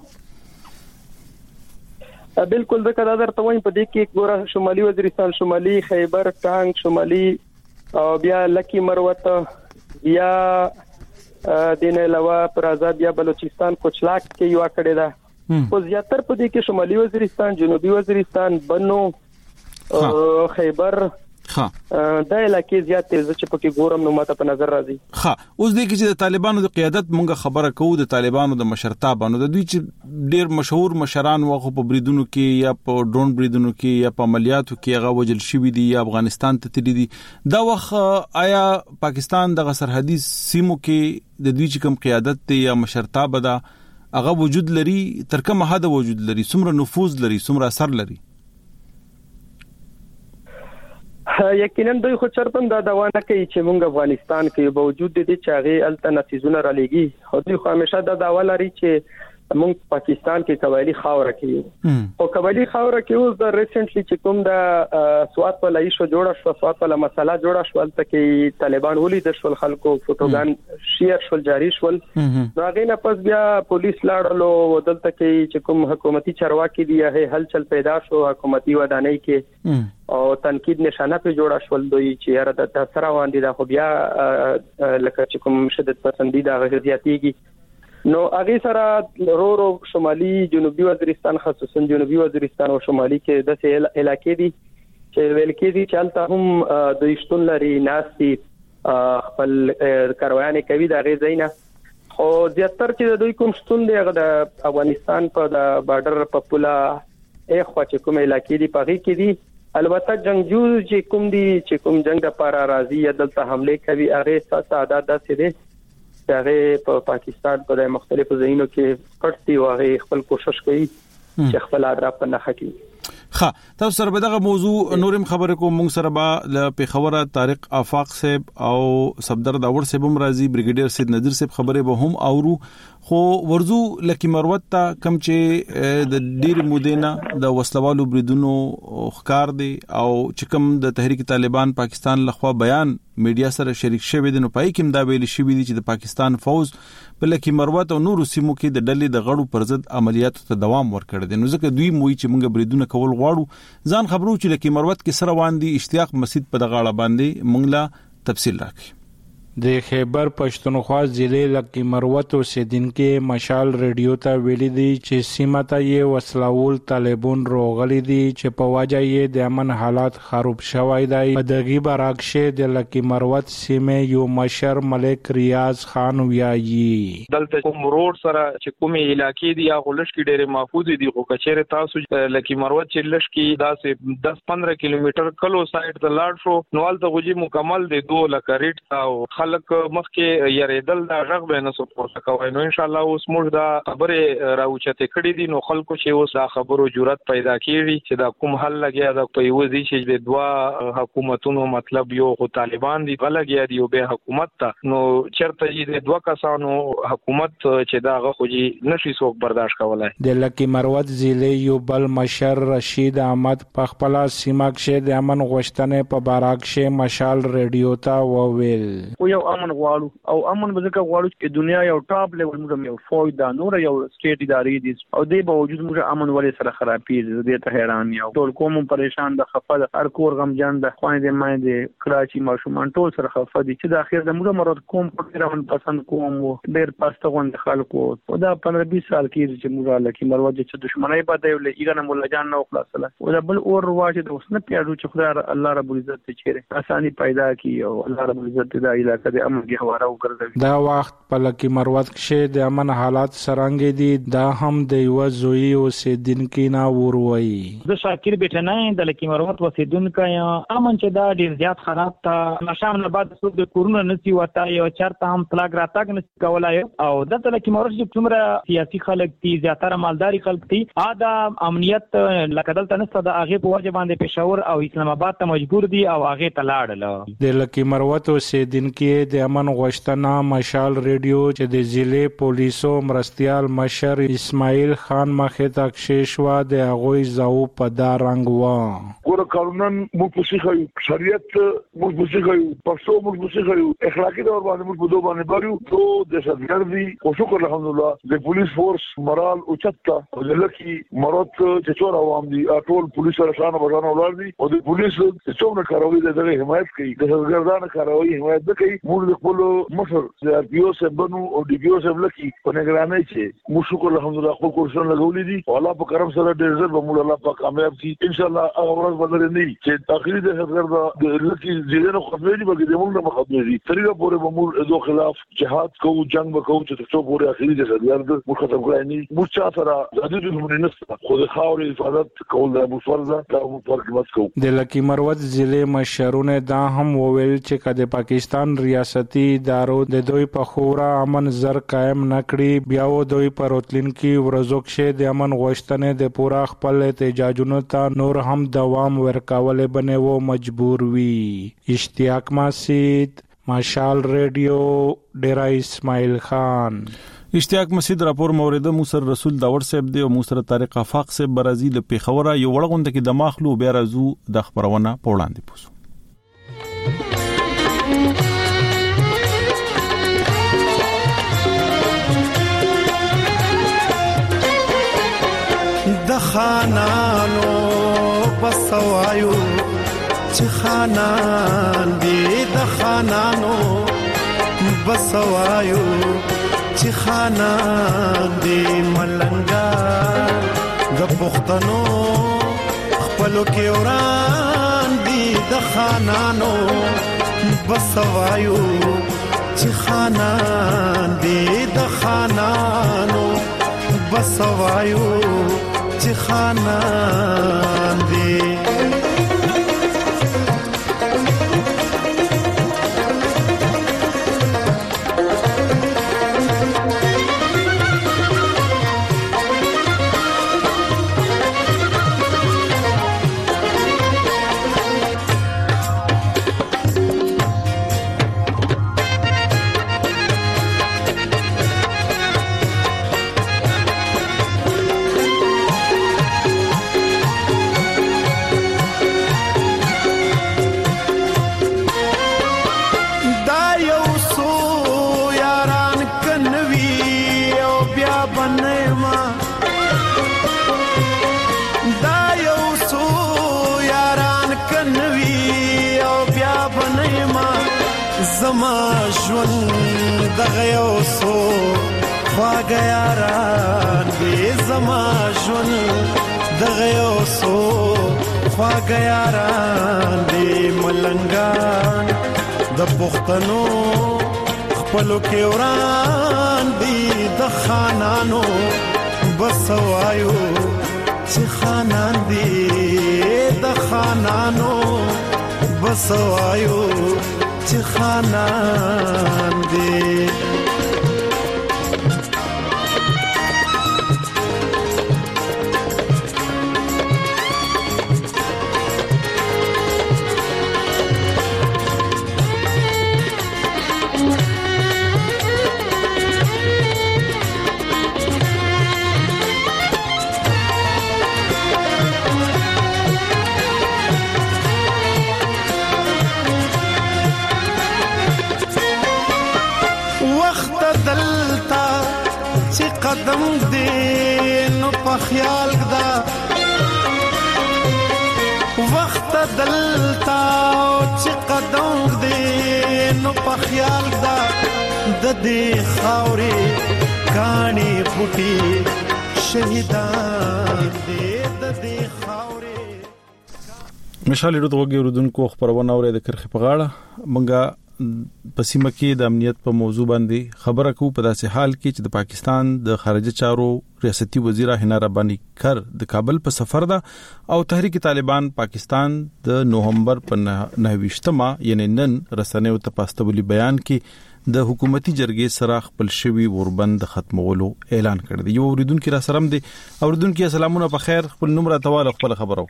بالکل د کدا درته وایم په دې کې ګوره شمالي وزیرستان شمالي خیبر ټانک شمالي او بیا لکی مروت بیا دینه علاوه پر آزاد بیا بلوچستان کوچلاک کې یو کړی دا خو زیاتر په دې کې شمالي وزیرستان جنوبي وزیرستان بنو خیبر ها دا علاقې زیات تیز چې پکې ګورم نو ماته په نظر راځي. ها اوس دې کې چې د طالبانو د قیادت مونږه خبره کوو د طالبانو د مشرتابانو د دوی چې ډېر مشهور مشران واخو په بریدونو کې یا په ډرون بریدونو کې یا په عملیاتو کې هغه وجل شوی دي یا افغانستان ته تللی دي دا وخت آیا پاکستان د سرحدي سیمو کې د دوی چې کوم قیادت ته یا مشرتاب ده هغه وجود لري تر کومه حد وجود لري څومره نفوذ لري څومره اثر لري؟ یقینا دوی خو چرته دا دوانه کوي چې مونږ افغانستان کې باوجود دي چې هغه التنسیزونه را لېږي خو دوی خو همیشه دا داوا لري چې مونږ پاکستان کې قبایلی خاور کې او قبایلی خاور کې اوس د ریسنټلی چې کوم د سواد په لایشو جوړه شو سواد په مسله جوړه شو تل کې طالبان ولید شول خلکو فوټوګان شیر شول جاری شول نو هغه نه پس بیا پولیس لاړلو دلته کې چې کوم حکومتي چارواکي دی هغه هلچل پیدا شو حکومتي ودانۍ کې او تنقید نشانه په جوړه شول دوی چې یاره د سره باندې دا خو بیا لکه چې کوم شدت پسندیده غزياتيږي نو هغه سره رو رو شمالي جنوبي وزیرستان خصوصا جنوبي وزیرستان او شمالي کې د علاقې دي چې ویل کې دي چې البته هم د شتون لري ناسي خپل کاروانې کوي د غزینا خو زیاتره چې دوی کوم شتون دی هغه د افغانستان په د بارډر په پولا اخوا چې کوم علاقې دي پغې کې دي البته جنگجو چې کوم دي چې کوم جنگ د پارا راضي دلته حمله کوي هغه ساده داسې دي هغه په پاکستان په مختلفو ځایونو کې پټي واغې خپل کوشش کوي چې خپل اطراف نه خکې. ها تاسو سره به دغه موضوع نورم خبره کوم موږ سره به ل پیښور طارق آفاق صاحب او صفدر داور صاحب هم راځي بریګیډیر سید نذیر صاحب خبره به هم اورو خو ورزو لکه مروت ته کم چې د ډیر مودینا د وسلوالو بریدونو ښکار دي او چې کوم د تحریک طالبان پاکستان لخوا بیان میډیا سره شریک شوی دي نو پای کې دا ویل شوی دي چې د پاکستان فوج په لکه مروت او نورو سیمو کې د ډلې د غړو پر ضد عملیاتو ته دوام ورکړ دي نو ځکه دوی موي چې موږ بریدونه کول غواړو ځان خبرو چې لکه مروت کې سره وان دي اشتیاق مسجد په دغه اړه باندې موږ لا تفصیل راکړي د خیبر پښتونخوا ضلع لکی مروت اوسیدونکو مشال ریډیو ته ویلي دي چې سیمه ته یې وسلوال طالبان روغلي دي چې په وجه یې د امن حالات خراب شوی دی. په دغه برعکس د لکی مروت سیمه یو مشر ملک ریاض خان ویایي دلته کوم روډ سره چې کومې علاقې دي هغه لشکې ډېرې محفوظ دي خو کچېره تاسو لکه مروت چې لشکې داسې دس پندرہ کیلومتر کلو سایډ ته لاړ شو نو ولته غوږی مکمل دي دوه لکه ریټ او خلک مخکې یریدل دا غږ به نه سپورټ کوي نو ان شاء الله اوس موږ دا خبره راوچته کړې دي نو خلکو چې اوس دا خبرو جرأت پیدا کړي چې دا کوم حل لګیا دا په یو ځای چې د دوا حکومتونو مطلب یو خو طالبان دي بلګیا دي او به حکومت ته نو چرته چې د دوا کسانو حکومت چې دا غوږی نشي څوک برداشت کولای. د لکی مروت ضلع یو بل مشر رشید احمد په خپل سیمه کې د امن غوښتنې په بارکشه مشال ریډیو ته وویل او یو امن غواړو او امن به ځکه غواړو چې دنیا یو ټاپ لیول موږ یو فوج دا نور یو سټیټ ادارې دي او د باوجود موږ امن ولې سره خرابېږي دې ته حیران یو ټول کوم پریشان د خفه د هر کور غمجن د خويندې مایندې کراچي ماشومان ټول سره خفه دي چې د اخر د موږ مراد کوم پروګرام پسند کوم ډېر پاسته غوند خلکو او دا پندرہ بیس سال کې چې موږ لکه مروت چې دښمنۍ بده ویل ایګنه مولا جان نو خلاصله او دا بل اور واجه د وسنه پیاړو چې خدای الله رب العزت ته چیرې اساني پیدا کی او الله رب العزت دا علاقې د امن کې هواره وګرځي. دا وخت په لکی مروت کې د امن حالات سرانګې دي دا هم د یو زوی اوسیدونکو نه وروي. د شاکر بیٹنه د لکی مروت اوسیدونکو امن چې دا ډیر زیات خراب تا نشام نه بعد څو د کورونا نسی وتا یو چرته هم پلاګ راتګ نسی کولای او د لکی مروت چې څومره سیاسي خلک دي زیاتره مالداري خلک دي ادا امنیت لکدل تنسته د هغه په وجه باندې پېښور او اسلام آباد ته مجبور دي او هغه ته لاړل. د لکی مروت اوسیدونکو د امن غوښتنه مشال ریډیو چې د ضلع پولیسو مرستيال مشر اسماعیل خان مخه تک شیشوا د هغه زاو په دا رنگ و ګور قانون مو پوښیږي شریعت مو پوښیږي پښتو مو پوښیږي اخلاقی دور باندې مو په دوه باندې باريو تو د شګردي او شکر الحمدلله د پولیس فورس مرال او چتا او د لکی مروت چې څور عوام دي ټول پولیس سره شان بغانه ولر دي او د پولیس چې څومره کاروي دغه حمایت کوي د شګردانه کاروي حمایت کوي موږ د خپل مشر د پی او سره بنو او ډي پی او سره لکی په نگرانۍ چې مو شکر الحمدلله خپل کورسونه لګولې دي او الله په کرم سره ډېر زر به موږ الله په کامیاب شي ان شاء الله هغه ورځ بدل نه چې اخري د شګردا د لکی ځینې خپل دي بلکې د موږ نه مخاطب دي ترې پورې به موږ دوه خلاف جهاد کوو جنگ وکړو چې څو پورې اخري د شګردا موږ ختم کړای نه موږ چا سره د دې د مننه خو د خاورې حفاظت کول د ابو فرزه دا موږ فرق کوو. د لکی مروت ضلع مشرونه دا هم وویل چې کله پاکستان ریاستي ادارو د دوی په خورا امن زر قائم نکړي بیا و دوی پر راتلونکي ورځو کې د امن غوښتنې د پورا خپل احتجاجونو ته نور هم دوام ورکول بنه و مجبور وي. اشتیاق مسید مشال ریډیو ډیرا اسماعیل خان. اشتیاق مسید راپور موریده موسر رسول داور صاحب دی او موسر طارق افاق صاحب برازیل د پیښور یو وړغونده کې د ماخلو بیا راځو د خبرونه په وړاندې پوسو. د خانانو بسوایو چې خانان دی د خانانو بسوایو چې خانان دی ملنګا د پښتنو خپلو کې وران دی د خانانو بسوایو چې خانان دی د خانانو بسوایو چې خانان دی دغه یو سو خواږه یاران دې زما ژوند دغه یو سو خواږه یاران دې ملنګان د پښتنو خپلو کې وران دي د خانانو بس وایو چې خانان دي د خانانو بس وایو چې خانان دي قدم دې نو په خیال دا وخت دلتا چې قدم دې نو په خیال دا د دې خاورې کانی پټي شهیدان دې د دې خاورې مشال ورته ورودونکو خبرونه اوري د کرخ په غاړه مونږه پسیمه کې د امنیت په موضوع باندې خبره کوو په داسې حال کې چې د پاکستان د خارجه چارو ریاستي وزیر حنا ربانی کر د کابل په سفر ده او تحریک طالبان پاکستان د نوهمبر په نهویشتمه یعنی نن رسنیو ته پاستولی بیان کې د حکومتي جرګې سره خپل شوی وربند ختمولو اعلان کړ دی. یو اوریدونکو را سره دي اوریدونکو السلامونه په خیر خپل نوم را تواله خپل خبرو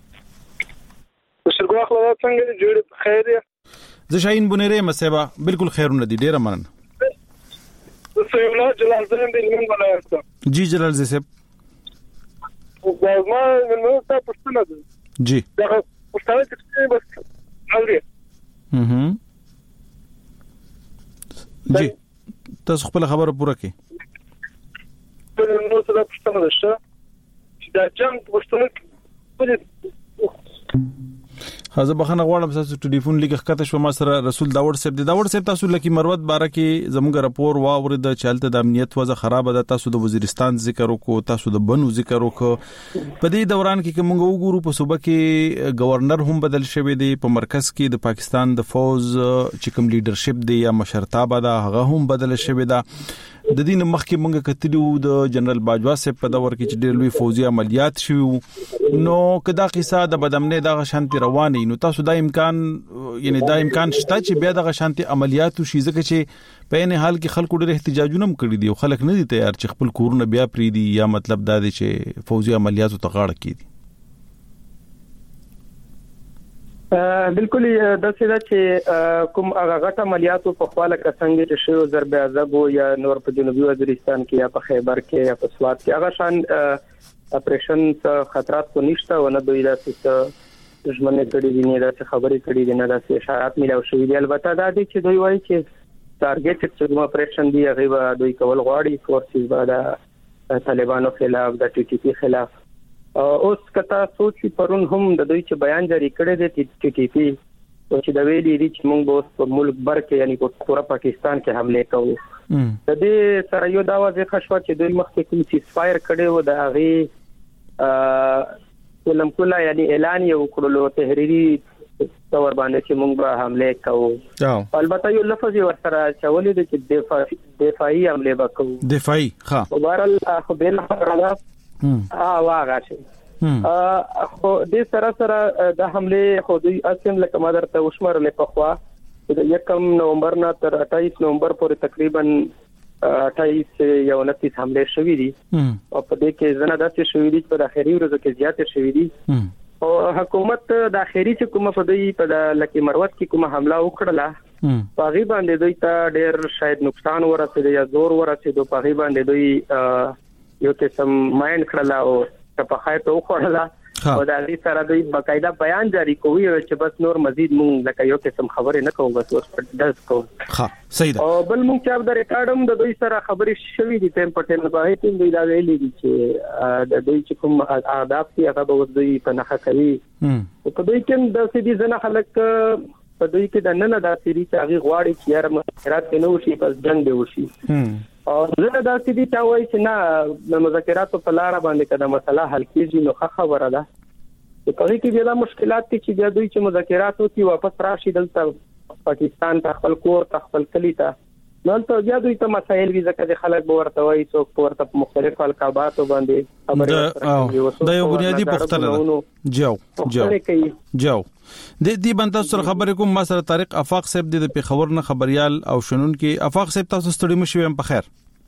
وشرګو اخلاص څنګه جوړ خیر زه شاهین بنيره مسبا بالکل خیرونه دي ډیره منن سیولا جلال زين د نن ولایت جی جلال زي صاحب دا ما نو تاسو پښتنه دي جی دا پښتنه چې بس اوري هم جی تاسو خپل خبره پوره کړئ نو څه پښتنه ده چې دا جنگ پښتنه خازه بخنه غواړم تاسو ټلیفون لیک ښکته شو ما سره رسول داوړ صاحب دی داوړ صاحب تاسو لکه مروت باره کې زموږ راپور واوري د چالت د امنیت وضع خراب ده تاسو د وزیرستان ذکر وکړو تاسو د بنو ذکر وکړو په دې دوران کې کومه وګورو په صوبه کې گورنر هم بدل شوی دی په مرکز کې د پاکستان د فوز چې کوم لیډرشپ دی یا مشرتابه ده هغه هم بدل شوی ده د دین مخکې مونږ کتلو د جنرال باجوا صاحب په دور کې چې ډېر لوی فوزي عملیات شوه نو کدا قصه د بدامنه د شانتي رواني نو تاسو دا امکان یعنی دا امکان شته چې بیا د شانتي عملیات شي ځکه چې په نه حال کې خلکو ډېر احتجاجونه هم کړی دي او خلک نه دي تیار چې خپل کورونه بیا پری دي یا مطلب دا دی چې فوزي عملیات ته غاړه کړي بالکل د څه دا چې کوم هغه غټه عملیاتو په خواله کسانګي چې شو ضرب عذاب یا نور په جنوبي وزیرستان کې یا په خیبر کې یا په سوات کې هغه شان اپریشن خطرات کو نشته ونه دوی داسې دښمن کړي دي نه داسې خبرې کړي دي نه داسې اشارات ملو شوې دي البته دا دي چې دوی وایي چې ټارګټ چې اپریشن دی هغه دوی کول غواړي فورسز بعد طالبانو خلاف د ټي ټي پی خلاف اوس کتا سوچي پرون هم د دوی چې بیان جاری کړی دی ټي ټي پی او چې د ویلي دي چې موږ به په ملک بر کې یعنی په پورا پاکستان کې حمله کوو د دې سره یو دا واضح شو چې دوی مخکې کوم سیس فایر کړي و د هغه ولم کله یعنی اعلان یو کړلو تحریری تور باندې چې موږ به حمله کوو البته یو لفظ ورسره چولې دي چې دفاعي دفاعي حمله وکړو دفاعي ها وبارل خبر خبره اه واغه شي ا خو د سره سره د حمله خو د اسیم لکه مادر ته وشمرلې په خوا د یکم نومبر نه تر اٹھائیس نومبر پورې تقریبا اٹھائیس یا انتیس حمله شوې دي او په دې کې زنه داسې شوې دي په اخري ورځو کې زیاتې شوې دي او حکومت د اخري چې کومه په دې په لکه مروت کې کومه حمله وکړه په غي باندې دوی ته ډېر شاید نقصان ورسېد یا زور ورسېد په غي باندې دوی یو قسم ماین کړلا او په خایته وخوړلا او دا دې سره دوی باقاعده بیان جاری کوي چې بس نور مزید مونږ لکه یو قسم خبرې نه کوو بس اوس په داس کوو ها صحیح ده او بل مونږ چې د ریکارډم د دوی سره خبرې شوې دي ټیم په ټیم باندې ټیم دوی دا ویلي دي چې د دوی چې کوم آداب دي هغه به دوی په نخښه کوي او په دوی کې د سې دي ځنه خلک په دوی کې د نن د سری چې غواړي چې یاره مذاکرات نه وشي پس جنگ دی وشي او زه دا چې دي تا وایي چې نه د مذاکراتو په لار باندې کده مسله حل کیږي نو ښه خبره ده چې په دې کې د مشکلات چې دوی چې مذاکرات وکړي واپس راشي دلته پاکستان ته خپل کور ته خپل کلی ته نو ته بیا دوی ته مسایل وی ځکه د خلک به ورته وایي څوک ورته په مختلفو القاباتو باندې خبرې دا یو بنیادی پوښتنه ده جو جو جو د دې باندې سره خبرې کوم ما سره طارق افاق صاحب د پیښور نه خبريال او شنن کې افاق صاحب تاسو ستړي مشوي هم په خیر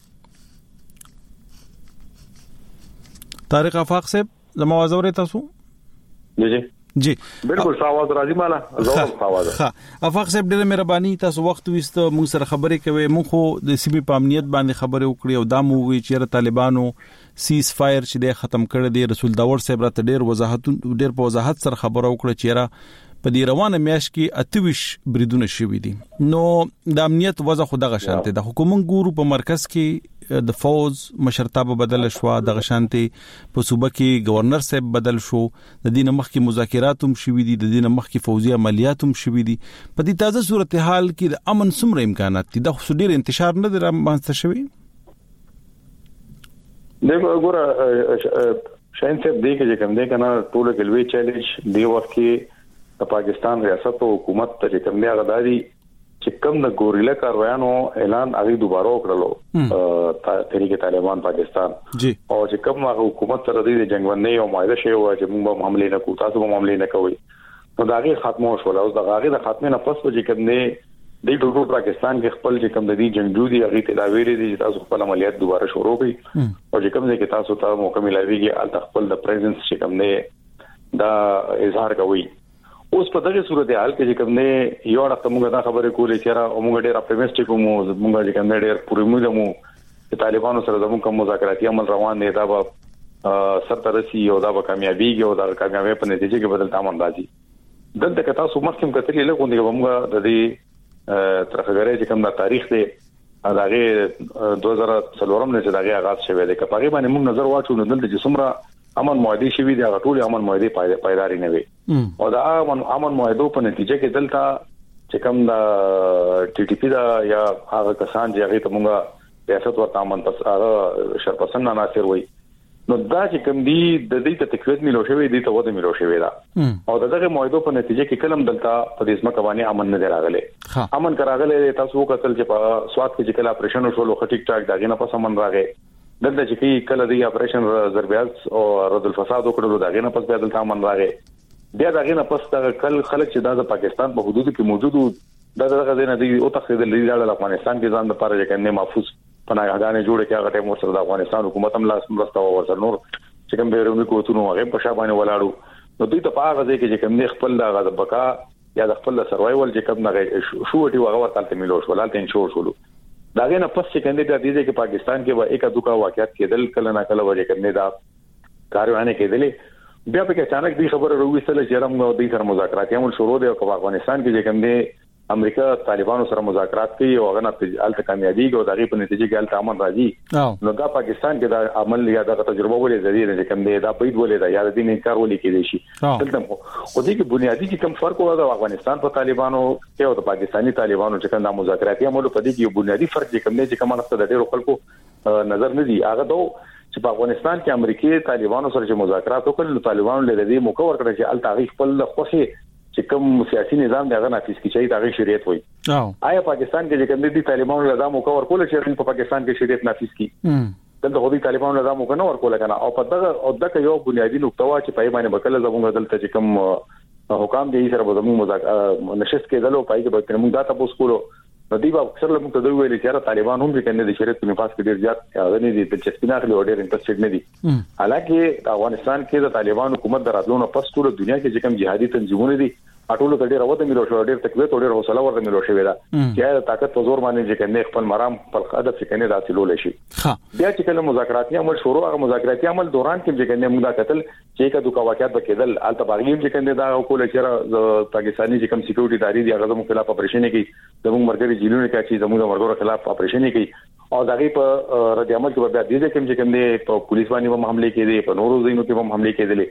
طارق افاق صاحب زموږ وزوري تاسو جی جی بالکل ساواز راځي مالا زوم ساواز ها افاق صاحب ډېر مهرباني تاسو وخت وست موږ سره خبرې کوي موږ خو د سیمې په امنیت باندې خبرې وکړې او دا مو وی چې طالبانو سیز فایر چې د ختم کړ دی رسول داور صاحب راته ډېر وضاحت ډېر په وضاحت سره خبره وکړه چې را په دې روانه میاش کې اتويش بریدونه شوي دي نو د امنیت وضع خو دغه شانته د حکومت ګورو په مرکز کې د فوز مشرتابه بدل شو د غشانتي په صوبه کې گورنر صاحب بدل شو د دین مخ کې مذاکرات هم شوي دي د دین مخ کې فوزي عملیات هم شوي دي په دې تازه صورتحال کې د امن څومره امکانات دي د خو ډیر انتشار نه در مانسته شوی دغه ګوره شاین صاحب دې کې کوم دې کنه ټول کلوي چیلنج دی وخت کې د پاکستان ریاست او حکومت ته کوم دی غداري چې کوم د ګوریلا کاروانو اعلان اغي دوباره وکړلو تحریک طالبان پاکستان جی او چې کوم حکومت تر دې جنگ باندې او مایده شی و چې موږ به حمله نه کوو تاسو به حمله نه کوئ نو دا غي ختمه شو او دا غي د ختمه نه پس چې کوم دی د ټول پاکستان کې خپل چې کوم د دې جنگجو دي اغي تلاویری دي تاسو خپل عملیات دوباره شروع کړئ او چې کوم دی کې تاسو ته موقع ملایويږي ال خپل د پریزنس چې کوم دی دا اظهار کوي اوس په دغه صورت حال کې چې کوم نه یو وخت موږ دا خبرې کولې چې را موږ ډېر اپټیمستیک وو موږ چې کوم ډېر پوره موږ مو چې طالبانو سره زموږ کوم مذاکراتي عمل روان دي دا به سرترسي او دا به کامیابیږي او دا کامیابی په نتیجه کې بدل تامن راځي دلته که تاسو مخکې کتلې له کومه موږ د دې ترخګرې چې کوم دا تاریخ دی هغه دوه هزار څلورم نه چې دا آغاز شوی دی که په باندې موږ نظر واچو نو دلته چې څومره امن معاهده شوی دی هغه ټول امن معاهده پایداري نه وي او دا امن امن معاهده په نتیجه کې دلته چې کوم دا ټي ټي پی دا یا هغه کسان چې هغه ته موږ ریاست ورته امن پس هغه شرپسند عناصر وي نو دا چې کوم دی د دې ته تقویت ملو شوی دی ته وته ملو شوی دا او دغه معاهده په نتیجه کې کلم دلته په دې ځمکه باندې امن نه راغله امن کراغله تاسو وکتل چې په سواد کې چې کله اپریشن وشو خو ټیک ټاک داګه نه پس امن راغی دلته چې کله دی اپریشن ضربیات او رد الفساد وکړو داګه نه پس بیا دلته امن راغی بیا داګه نه پس د کل خلک چې د پاکستان په حدود کې موجود د دغه ځای نه دی او تخیل لري د افغانستان کې ځان لپاره چې کنه محفوظ پناهګانې جوړ کړي هغه ټیم ورسره د افغانستان حکومت هم لاس مرسته ورسره نور چې کوم بیرونی کوتونو هغه په شابهانه ولاړو نو دوی ته په هغه ځای کې چې کوم نه خپل د بقا یا د خپل سروایول چې کوم نه شو ټي هغه ورته ملو شو لاته انشور شو داغه نه پس چې کنده د دې کې پاکستان کې به یک دوکا واقعیت کېدل کله نه کله وجه کنده دا کاروانه کېدلې بیا په اچانک دی خبره وروسته چې رم نو د سر مذاکرات یې مول شروع دي او افغانستان کې چې کنده امریکا طالبانو سره مذاکرات کوي او هغه نه الته کامیابی او دغه په نتیجه کې الته امن راځي نو دا پاکستان کې دا عمل یا د تجربه ولې زدي نه کوم دی دا بيد ولې دا یا د دین انکار ولې کېدی شي دلته خو دې کې بنیادی چې کوم فرق و د افغانستان په طالبانو کې او د پاکستاني طالبانو چې کوم مذاکراتي عمل په دې کې یو بنیادی فرق چې کوم دی چې کومه نقطه د ډیرو خلکو نظر نه دی هغه دو چې په افغانستان کې امریکایي طالبانو سره چې مذاکرات وکړل طالبانو له دې موقع ورکړل چې الته غي خپل خوخي چې کوم سیاسي نظام دغه نافذ کیږي دغه شریعت وایي آیا پاکستان کې چې کوم دي طالبانو له دامو کور کول چې په پاکستان کې شریعت نافذ کیږي دلته خو دي طالبانو له دامو کنه ورکول کنه او په دغه او دغه یو بنیادی نقطه وا چې پای باندې بکله زموږ دلته چې کوم حکام دي سره به زموږ مذاکره نشست کېدل او پای کې به موږ دا تاسو کولو نو دی به اکثر لمو ته دوی ویل چې طالبان هم چې کنه د شریعت په نفاذ کې ډیر زیات هغه نه دي چې سپیناخلي او ډیر انټرېستډ نه دي حالکه افغانستان کې د طالبان حکومت دراتلو پس ټول دنیا کې چې کوم جهادي تنظیمونه دي اټولو ته ډیر وته ملو شو ډیر تقویت او ډیر حوصله ورته ملو شوې ده چې د طاقت په زور باندې چې کنه خپل مرام خپل هدف چې کنه راتلول شي بیا چې کله مذاکراتي عمل شروع هغه مذاکراتي عمل دوران کې چې کنه موږ قتل چې کا دوه واقعیت وکړل الته باغیم چې کنه دا کول چې پاکستاني چې کوم سکیورټي ادارې دي هغه زموږ خلاف اپریشن کوي زموږ مرګري جیلونه کوي چې زموږ مرګرو خلاف اپریشن کوي او دغه په رد عمل کې بیا د دې کوم چې کنه په پولیس باندې هم حمله کړي په نورو ځینو کې هم حمله کړي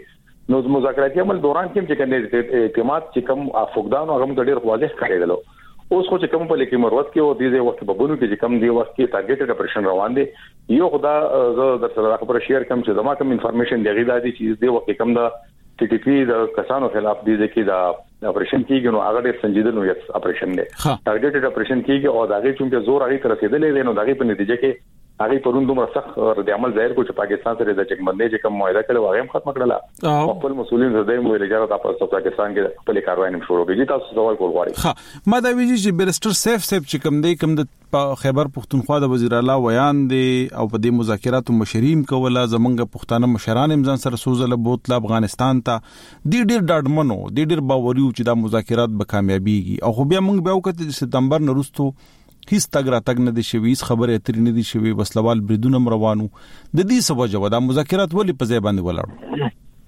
نو مذاکراتي عمل دوران کې چې کنه اعتماد چې کم افغدان او هم ډېر واضح کړی دی اوس خو چې کوم په لیکي مروت کې او د دې وخت په بونو کې چې کم دی وخت کې ټارګټډ اپریشن روان دي یو خدا زه در سره خبره شیر کوم چې زما کوم انفارمیشن دی غیدا دي چې د وخت کم دا ټي ټي پی د کسانو خلاف دي چې دا اپریشن کیږي نو هغه ډېر سنجیده نو یو اپریشن دی ټارګټډ اپریشن کیږي او دا غي چې زور هغه تر رسیدلې دی نو دا غي په نتیجه کې هغه پرون دومره سخت رد عمل ظاهر کو چې پاکستان سره د چکمندې چې کوم معاهده کړو هغه هم ختم کړل خپل مسؤلین زده مو لګاره تاسو په پاکستان کې خپل کاروایی نیم شروع کړي تاسو سوال کول غواړئ ها ما دا ویجی چې بیرستر سیف سیف چې کوم دی کوم د خیبر پختونخوا د وزیر اعلی ویان دی او په دې مذاکراتو مشریم کوله زمونږ پښتانه مشران امزان سره سوزله بوتل افغانستان ته دی ډیر ډاډمنو دی ډیر باوري چې دا مذاکرات به کامیابیږي او خو بیا موږ به وکړو چې سپتمبر نورستو هیڅ تګ را تګ نه دي شوی خبره اترې نه دي شوی وسلوال بریدونه روانو د دې سبب جواب د مذاکرات ولې په ځای باندې ولاړ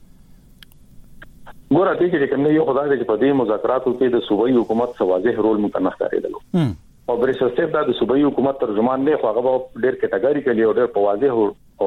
ګوره دې کې کوم یو خدای دې په دې مذاکراتو کې د صوبایي حکومت سوازه رول متنخ کړی دی او برسسته د صوبایي حکومت ترجمان نه خو هغه ډېر کټګوري کې ډېر په واضح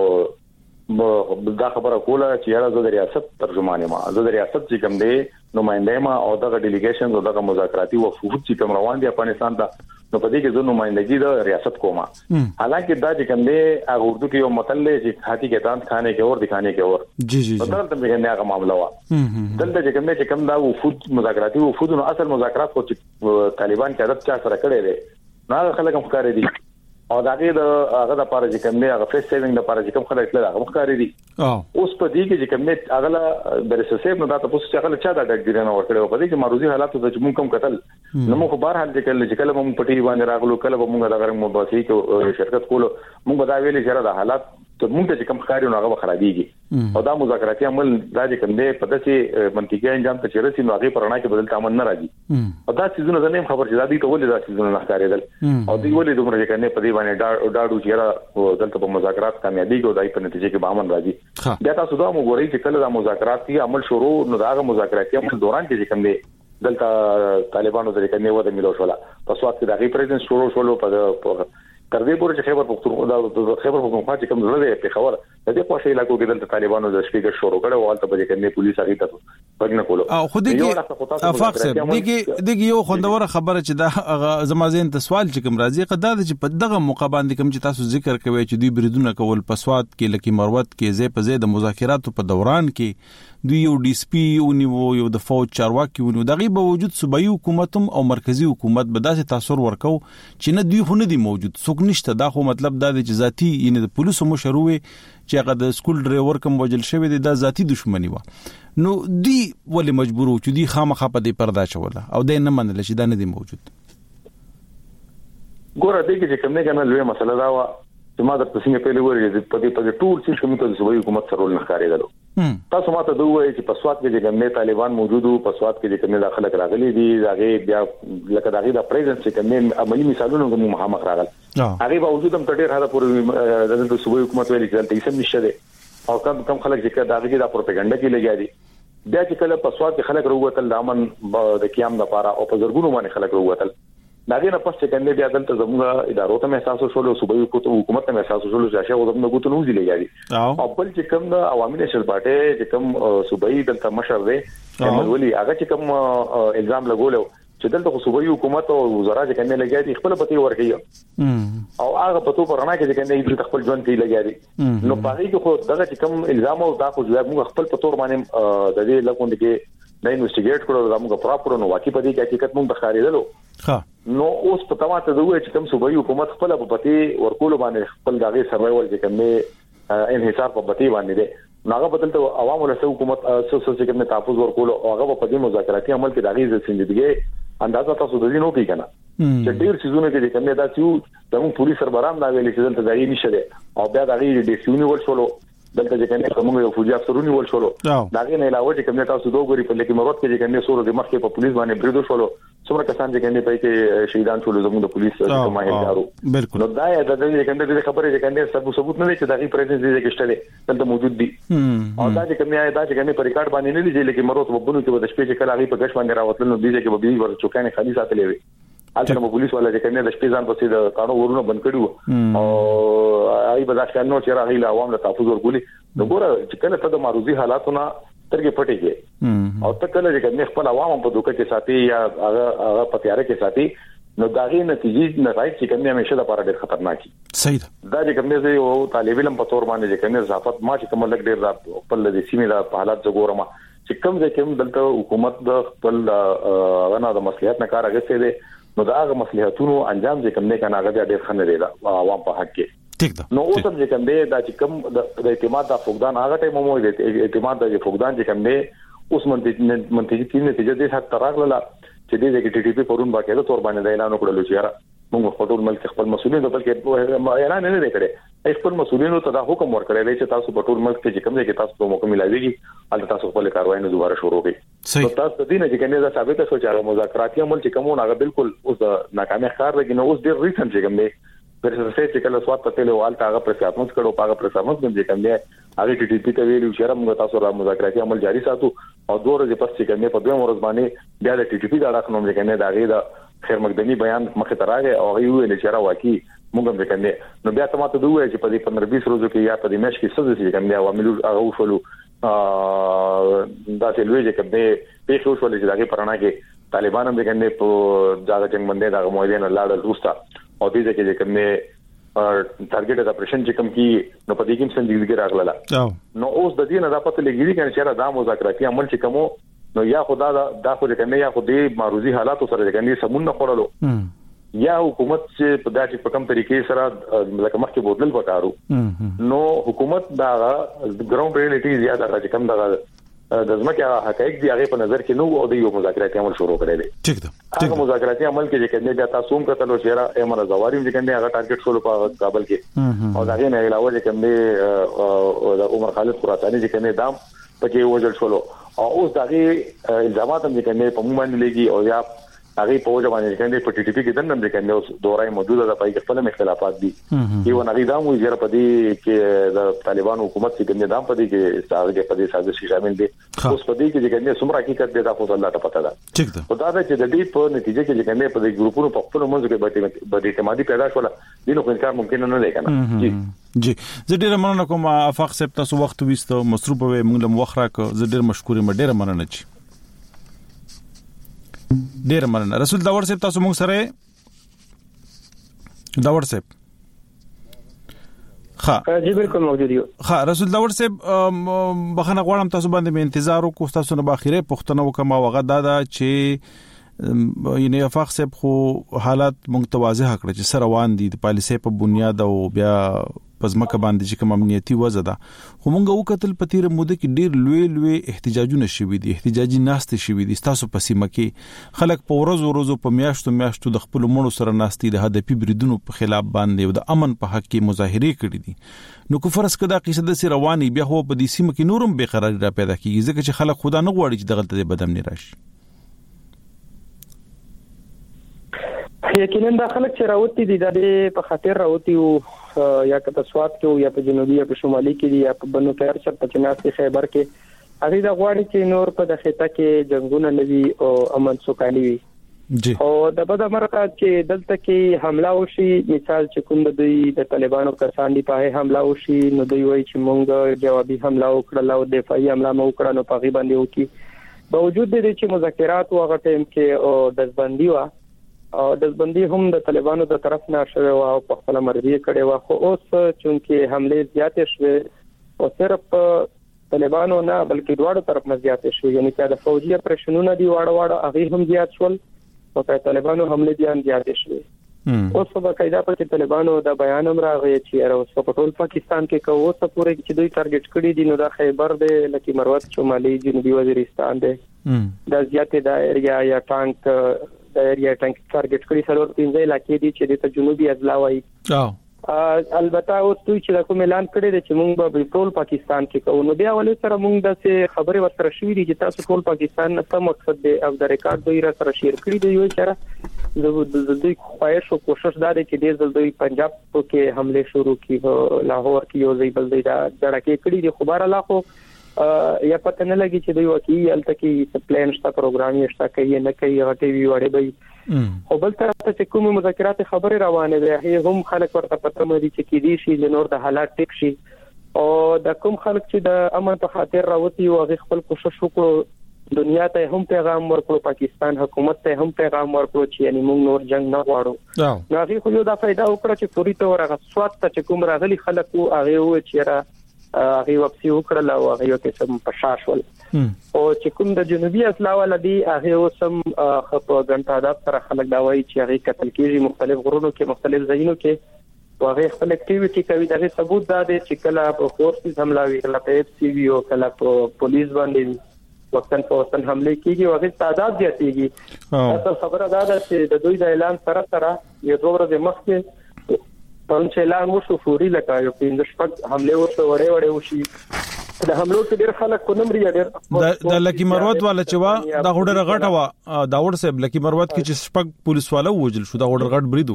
او دا خبره کوله چې یاره زه د ریاست ترجمان ما زه د ریاست چې کوم دی نمائنده ما او دغه ډیلیګیشن او دغه مذاکراتي وفود چې کوم روان دي افغانستان ته نو په دې کې زه نمائندګي د ریاست کومه حالانکه دا چې کوم دی هغه اردو کې یو متل دی چې هاتي کې دانت خانه کې اور دکھانے کې اور جی جی بدل ته به نه هغه معاملہ وا دلته چې کوم دی چې کوم دا وفود مذاکراتي وفود نو اصل مذاکرات خو چې طالبان کې عادت چا سره کړی دی نو خلک هم ښکاري دي او دا کې د هغه د پاره چې کوم دی هغه فیس سیوینګ د پاره چې کوم خلک له هغه ښکاري دي اوس په دې کې چې کوم دی هغه له برسسیب نو دا تاسو چې هغه چا دا ډګ نه ورکړو په دې کې ماروزي حالات د چې مونږ کوم قتل نو موږ بهر حال چې کله چې کله مونږ پټي باندې راغلو کله مونږ دا غره مباحثه کې شرکت کولو مونږ به دا ویلي چې دا حالات ته مونږ چې کوم ښکاري نو هغه خرابيږي او دا مذاکراتي عمل دا چې کوم دی په داسې منطقي انجام ته چیرې نو هغه پرانا کې بدل عمل نه راځي او دا چیزونه زنه خبر چې دا دي ته ولې دا چیزونه نه ښکارېدل او دی ولې دومره چې کنه په دې باندې دا ډاډو چې دلته په مذاکرات کامیابی کو دای په نتیجه کې به امن راځي بیا تاسو دا موږ ورې چې کله دا مذاکراتي عمل شروع نو دا مذاکراتي عمل دوران کې کوم دی دلته طالبانو د کنه وته ملو شولا په سواد کې د غي پریزنس شروع شولو په تر دې پورې چې خیبر پختونخوا د خیبر پختونخوا چې کوم ضرورت دی په خبر د دې په شی علاقو کې دلته طالبانو د سپیکر شروع کړو او تل په کنه پولیس هغه ته پګنه کولو او خو دې کې افاق صاحب دې کې یو خوندوره خبره چې دا زمازین ته سوال چې کوم راځي قدا چې په دغه موقع باندې کوم چې تاسو ذکر کوي چې دوی بریدونه کول په سواد کې لکه مروت کې زې په زې د مذاکراتو په دوران کې دوی یو ډي اس پی او نیو یو د فوج چارواکي ونو دغه به وجود صوبایي حکومت او مرکزی حکومت به داسې تاثیر ورکو چې نه دوی خو نه دي موجود څوک نشته دا خو مطلب دا دی چې ذاتی یعنی د پولیسو مشروع چې هغه د سکول ډرایور کوم وجل شوی دی دا ذاتی دښمنی و نو دی ولې مجبور و چې دی خامخا په دې پردا چوله او د نه منل چې دا نه دی موجود ګوره دې کې کوم نه کنه لوی مسله دا و چې ما د تاسو په لور یې په دې په ټول څه کوم ته صوبایي حکومت سره نه ښکارېدل تاسو ماته دوی وایي چې په سواد کې چې کوم طالبان موجود وو په سواد کې چې کوم داخله راغلي دي هغه بیا لکه دغه د پریزنس چې کوم عملی مثالونه کوم مخامخ راغل هغه باوجود هم ډېر هدا پورې د صوبایي حکومت ویلي چې دلته هیڅ نشته دي او کم کم خلک چې دغه د پروپاګاندا کې لګیا دي بیا چې کله په سواد کې خلک وروتل د امن د قیام لپاره او په زرګونو باندې خلک وروتل داګه نه پس چې کنده بیا دلته زموږه ادارو ته احساس شول صوبایي حکومت ته احساس شول چې شاو زموږ غوتو نو دي لګیاري او بل چې کوم د عوامي نشل باټه چې کوم صوبایي دلته مشر دی ولي هغه چې کوم الزام لګولو چې دلته صوبایي حکومت او وزارت چې کنده لګیاري خپل پتی ورکي او هغه پتو پرانا کې چې کنده د خپل ژوند کې لګیاري نو پاره کې خو دغه چې کوم الزام او دا خو موږ خپل پتور باندې د دې لکوند کې د انویسټیګیټ کړو دا موږ پراپر نو واقعي پدې کې حقیقت موږ بخاریدلو ها نو اوس په تمام ته دوی چې کوم صوبایي حکومت خپل په پتی ورکول باندې خپل دغه سروایول چې کوم انحصار په پتی باندې دي ناغه بدلته عوامو له حکومت څه څه چې کوم تحفظ ورکول او هغه په دې مذاکراتي عمل کې دغه زندګي اندازه تاسو د دې نو کې کنه چې ډیر سيزونه کې کوم دا چې زموږ پولیس سربرام دا ویلي چې دلته ځای نشته او بیا دغه د سیونی ول شولو دلته چې کوم یو فوجي افسرونی ول شولو داغه نه علاوه چې کوم تاسو دوه غوري په لکه مراد کې چې کوم سورو د مخکې په پولیس باندې بریدو شولو څومره کسان چې کوم په کې شهیدان شول زموږ د پولیس ماهرانو بالکل نو دا د دې کوم د خبرې چې کوم ثبوت ثبوت نه دي چې دغه پریزنس دي چې شته دلته موجود دي او دا چې کوم دا چې کوم په ریکارډ باندې نه دي چې مراد وبونو کې د شپې چې کله هغه په غش باندې راوتل نو دي چې به به ور چوکانه خالي ساتلې وي البته مو پولیس ولا چې کنه د شپې ځان پسې د قانون ورونه بند کړو او آی به دا څنګه چې راغی له عوام له تحفظ ورګولي نو ګوره چې کله ته د معروضي حالاتونه ترګه پټي کې او تکله چې کنه خپل عوام په دوکه کې ساتي یا هغه هغه په تیار کې ساتي نو داغي نتیجې نه راځي چې کنه همیشه د لپاره ډېر خطرناکي صحیح ده دا چې کوم دی او طالب علم په تور باندې چې کنه ضعفت ما چې کوم لګ ډېر راځي خپل د سیمې د حالات زګورم چې کوم ځکه کوم دلته حکومت د خپل غنا د مصلحت نه کار اغسته دي نو دا هغه مصلحتونو انجام چې کوم نه کنه هغه ډېر خنه دی دا عوام په حق کې ٹھیک ده نو اوس هم چې کوم دی دا چې کوم د اعتماد د فقدان هغه ټیم مو دی اعتماد د فقدان چې کوم دی اوس منځ منځ کې نتیجه دې حق تراغله چې دې کې ټي ټي پی پرون باقاعده تور باندې اعلان وکړل چې یاره موږ خپل ملک خپل مسؤلین د بلکې اعلان نه کړي خپل مسؤلینو ته دا حکم ورکړی چې تاسو په ټول ملک کې کوم ځای کې تاسو په موقع ملایويږي البته تاسو خپل کاروایی نه دوباره شروع کړئ نو تاسو د دې نه چې کنه دا ثابت شو چې مذاکراتي عمل چې کومه هغه بالکل اوس ناکامه ښکار لګي نو اوس ډېر ریسن چې کوم دی پر څه چې کله سواد پته له والته هغه پرفارمنس کړو هغه پرفارمنس باندې کوم دی هغه ټي ټي پی ته ویلو چې موږ تاسو را مذاکراتي عمل جاری ساتو او دوه ورځې پس چې کوم په دوه ورځ باندې بیا د ټي ټي پی دا راخنوم چې کنه دا غي دا خیر مقدمي بیان مخه تراغه او هغه ویل چې را واقعي موږ هم وکړو نو بیا ته ماته دوه چې په دې پندرہ بیس ورځو کې یا په دې مېش کې څه چې کوم دی عوامل هغه وشولو دا چې لوی چې کوم دی په څو شول چې دغه پرانا کې طالبان هم وکړي په ځاګه جنگ باندې دا مویدین لاړ روستا او دې چې کوم دی ټارګټ د اپریشن چې کوم کی نو په دې کې سنجیدګي راغله نو اوس د دې نه د پته لګیږي چې دا مذاکراتي عمل چې کومو نو یا خدا دا د خو د کنه یا خو دې معروضي حالات سره د کنه سمون نه خورلو یا حکومت چې په داسې په کوم طریقې سره لکه مخکې بودل وکړو نو حکومت دا ګراوند ریالټي زیاده راځي کوم دا د ځمکه حقایق دی هغه په نظر کې نو او د یو مذاکراتي عمل شروع کړی دی ٹھیک ده هغه مذاکراتي عمل کې چې کنه بیا تاسو هم کتلو چې را امر زواریم چې کنه هغه ټارګټ شول په کابل کې او دا غي نه علاوه چې کنه د عمر خالد خراساني چې کنه دام پکې وجل شول او اوس دغه الزامات هم چې کنه په موږ باندې لګي او یا هغه په وجه باندې کنه په ټي ټي پی کې دنه د کنه اوس دورای موجوده د پای خپل مخالفات دي یو نه دا مو یې په دې کې د طالبان حکومت چې کنه دام په دې کې ساده په دې سازش شامل دي اوس په دې کې چې کنه څومره حقیقت دی دا خو الله ته پته ده ٹھیک ده خدای دې چې د دې په نتیجه کې چې کنه په دې ګروپونو په خپل منځ کې به د اعتمادي پیدا شول دینو خو انکار ممکن نه دی کنه جی جی زه ډیر مننه کوم افاق صاحب تاسو وخت وستو مصروف وې موږ له وخت راک زه ډیر مشکور یم ډیر مننه چی ډیر مننه رسول داور صاحب تاسو موږ سره داور صاحب ها جی بالکل موجود یو ها رسول داور صاحب بخنه غواړم تاسو باندې مې انتظار وکړم تاسو نه باخره پښتنه وکم وغه دادا چې یعنی افاق صاحب خو حالات متوازه کړ چې سره روان دي د پالیسي په بنیاد او بیا پزماکه باندې چې کوم امنیتي وضع ده خو مونږ وکتل په تیر موده کې ډیر لوی لوی احتجاجونه شوي دي احتجاجي ناستې شوي دي تاسو په سیمه کې خلک په ورځ ورځ په میاشتو میاشتو د خپل مړو سره ناستې د هدفي بریدونو په خلاف باندې او د امن په حق کې مظاهره کړې دي نو کو فرض کړه قصه د سي رواني بیا هو په دې سیمه کې نورم به قرار را پیدا کیږي ځکه چې خلک خدا نه غواړي چې دغه د بدم نه راشي یقینا دا خلک چې راوتی دي د په خاطر راوتی او یا کته سواد کې یا په جنوبي یا په شمالي کې یا په بنو خیر سره په چناسي خیبر کې هغه دا غواړي چې نور په دغه خطه کې جنگونه نوي او امن سوکالي وي جی او د بده مرکه چې دلته کې حمله وشي مثال چې کوم د د طالبانو کسان دی په حمله وشي نو دوی وایي چې مونږ جوابي حمله وکړه او دفاعي حمله مو وکړه نو په غي باندې وکي باوجود دې چې مذاکرات وغه ټیم کې او دزبندي وا او دزبندي هم د طالبانو د طرف نه شوه او په خپل مرزي کړي وا خو اوس چې حمله زیاتې شوه او صرف طالبانو نه بلکې دواړو طرف نه زیاتې شوه یعنی چې د فوجي اپریشنونو دی واړه واړه هغه هم زیات شول او په طالبانو حمله بیان زیاتې شوه اوس په قاعده په طالبانو د بیان هم راغی چې اوس په ټول پاکستان کې کوو څه پورې چې دوی ټارګټ کړي دي نو د خیبر د لکه مروت شمالي جنوبي وزیرستان دی د زیاتې دایره یا ټانک د ایریا ټانک ټارګټ کړي سلور پنځه علاقې دي چې د جنوبي اضلاع وایي او البته اوس دوی چې کوم اعلان کړی دی چې موږ به ټول پاکستان کې کوو نو بیا ولې سره موږ د خبرې ورسره شوې دي چې تاسو ټول پاکستان نه څه مقصد دی او د ریکارډ دوی را سره شیر کړی دی یو چې د دوی خواهش او کوشش دا دی چې د دوی پنجاب کې حمله شروع کړي لاهور کې یو ځای بل دی دا ډړکې کړي دي خبر الله خو یا پته نه لګي چې دوی وکی الته کې پلان شته پروګرام یې شته کوي نه کوي غټي وی وړي به او بل طرف ته کوم مذاکرات خبره روانه ده هم خلک ورته پته مې چې کې دي شي د نور د حالات ټیک شي او د کوم خلک چې د امن په خاطر راوتی او خپل کوشش وکړو دنیا ته هم پیغام ورکړو پاکستان حکومت ته هم پیغام ورکړو چې یعنی موږ نور جنگ نه غواړو نو هغه خو یو دا فائدہ وکړه چې پوری تور هغه سواد ته چې کوم راغلي خلک او هغه و چې را هغه واپسی وکړل او هغه یو قسم پشاشول او چې کوم د جنوبي اسلا ولدي هغه وسم خطو غنټه دا سره خلک دا وایي چې هغه قتل کیږي مختلف غرونو کې مختلف ځایونو کې هغه خپل اکټیویټي کوي دا ثبوت دا دی چې کله په فورسز حملاوي کله په اف سی وی او کله په پولیس باندې وختن په وختن حمله کیږي او هغه تعداد زیاتېږي اصل خبره دا ده چې د دوی د اعلان سره سره یو دوه ورځې مخکې پرون چې اعلان وشو فوري لکه یو پنځه شپږ حمله ورته وړې وړې وشي د حملو کې ډېر خلک کو نمرې ډېر د لکی مروت والا چې وا دا هډر غټه وا دا وړ صاحب لکی مروت کې چې شپږ پولیس والا وجل شو دا هډر غټ برید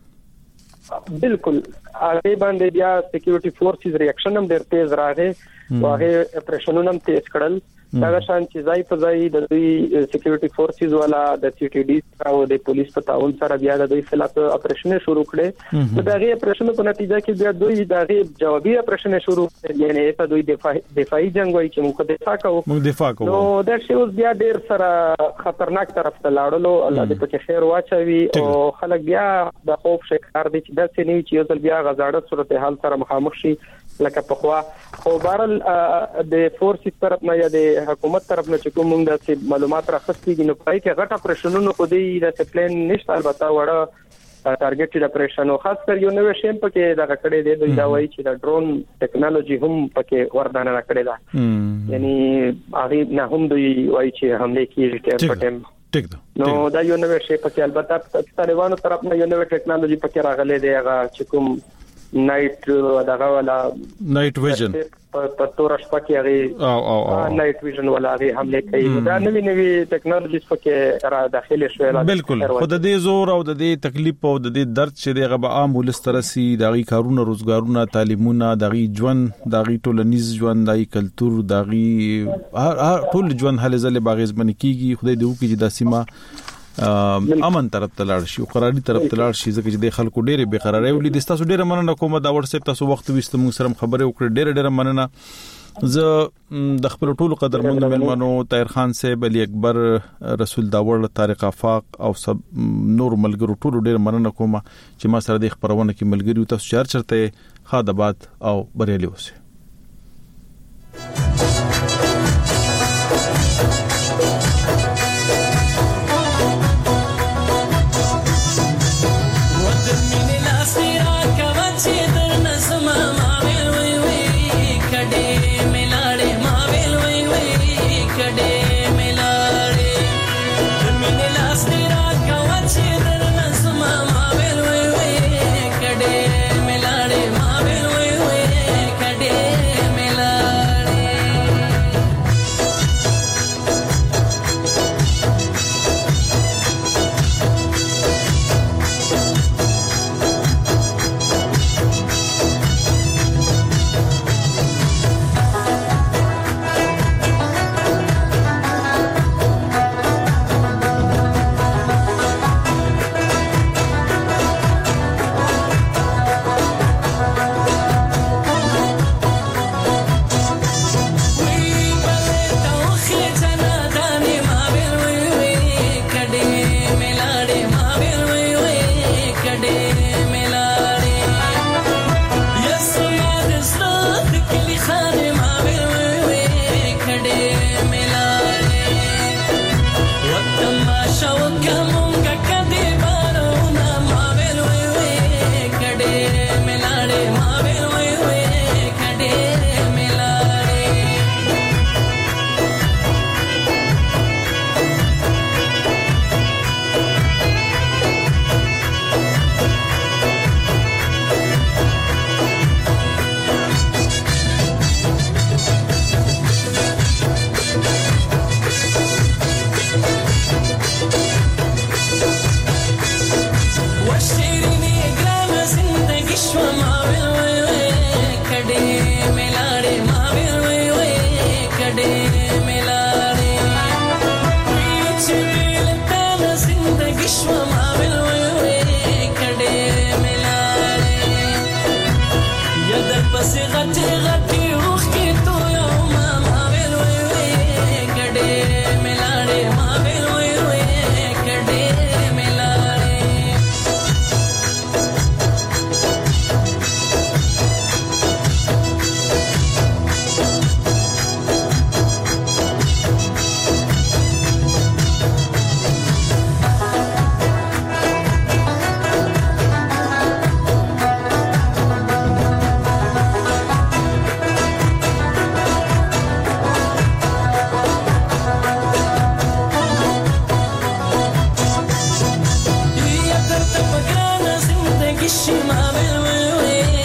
وکنه بالکل هغه باندې بیا سکیورټي فورسز ریاکشن هم ډېر تیز راغی او هغه اپریشنونه هم تیز کړل دا شان چې ځای په ځای د دوی سکیورټي فورسز والا د سی ټي ډي او د پولیس په تعاون سره بیا د دوی خلاف اپریشن شروع کړي د هغه اپریشن په نتیجه کې بیا دوی د هغه جوابي اپریشن شروع کړي یعنی ته دوی دفاعي دفاعي جنگ وایي چې موږ دفاع کوو موږ دفاع کوو نو دا شی اوس بیا ډېر سره خطرناک طرف ته لاړلو الله دې په خیر واچوي او خلک بیا د خوف شکار دي چې دا څه نه چې یو ځل بیا غزاړه صورتحال سره مخامخ شي لکه په خوا خو بهرل د فورسز طرف نه یا د حکومت طرف نه چې کوم د معلومات راخستيږي نو پای کې غټه اپریشنونو کو دی د سپلین نشته البته وړه ټارګټډ اپریشن او خاص کر یو نوې شیم پکې دا کړې دی دوی دا وایي چې د ډرون ټیکنالوژي هم پکې وردانه کړې ده یعنی هغه نه هم دوی وایي چې حمله کیږي ټیم په ټیم ټیک ده نو دا یو نوې شی پکې البته طالبانو طرف نه یو نوې ټیکنالوژي پکې راغلې دی هغه چې کوم نایټ دغه ولا نایټ ویژن په تور شپه کې هغه او او او نایټ ویژن ولا هغه حمله کوي دا نوې نوې ټیکنالوژیز پکې را داخله شوې بالکل خود دې زور او د دې تکلیف او د دې درد چې دغه به عام ولسترسي دغه کارونه روزګارونه تعلیمونه دغه ژوند دغه ټولنیز ژوند دغه کلچر دغه ټول ژوند هله زله باغز باندې کیږي خدای دې وکړي چې د سیمه امن طرف ته لاړ شي او قراري طرف ته لاړ شي ځکه چې د خلکو ډېرې بے قراري ولې د تاسو ډېر مننه کوم دا وړ سپ تاسو وخت وست موږ سره خبرې وکړې ډېر ډېر مننه زه د خپل ټولو قدرمن ملمنو طاهر خان صاحب علي اکبر رسول داوړ طارق افاق او سب نور ملګرو ټولو ډېر مننه کوم چې ما سره د خبرونه کې ملګری تاسو چار چرته خادبات او بریالي اوسئ Day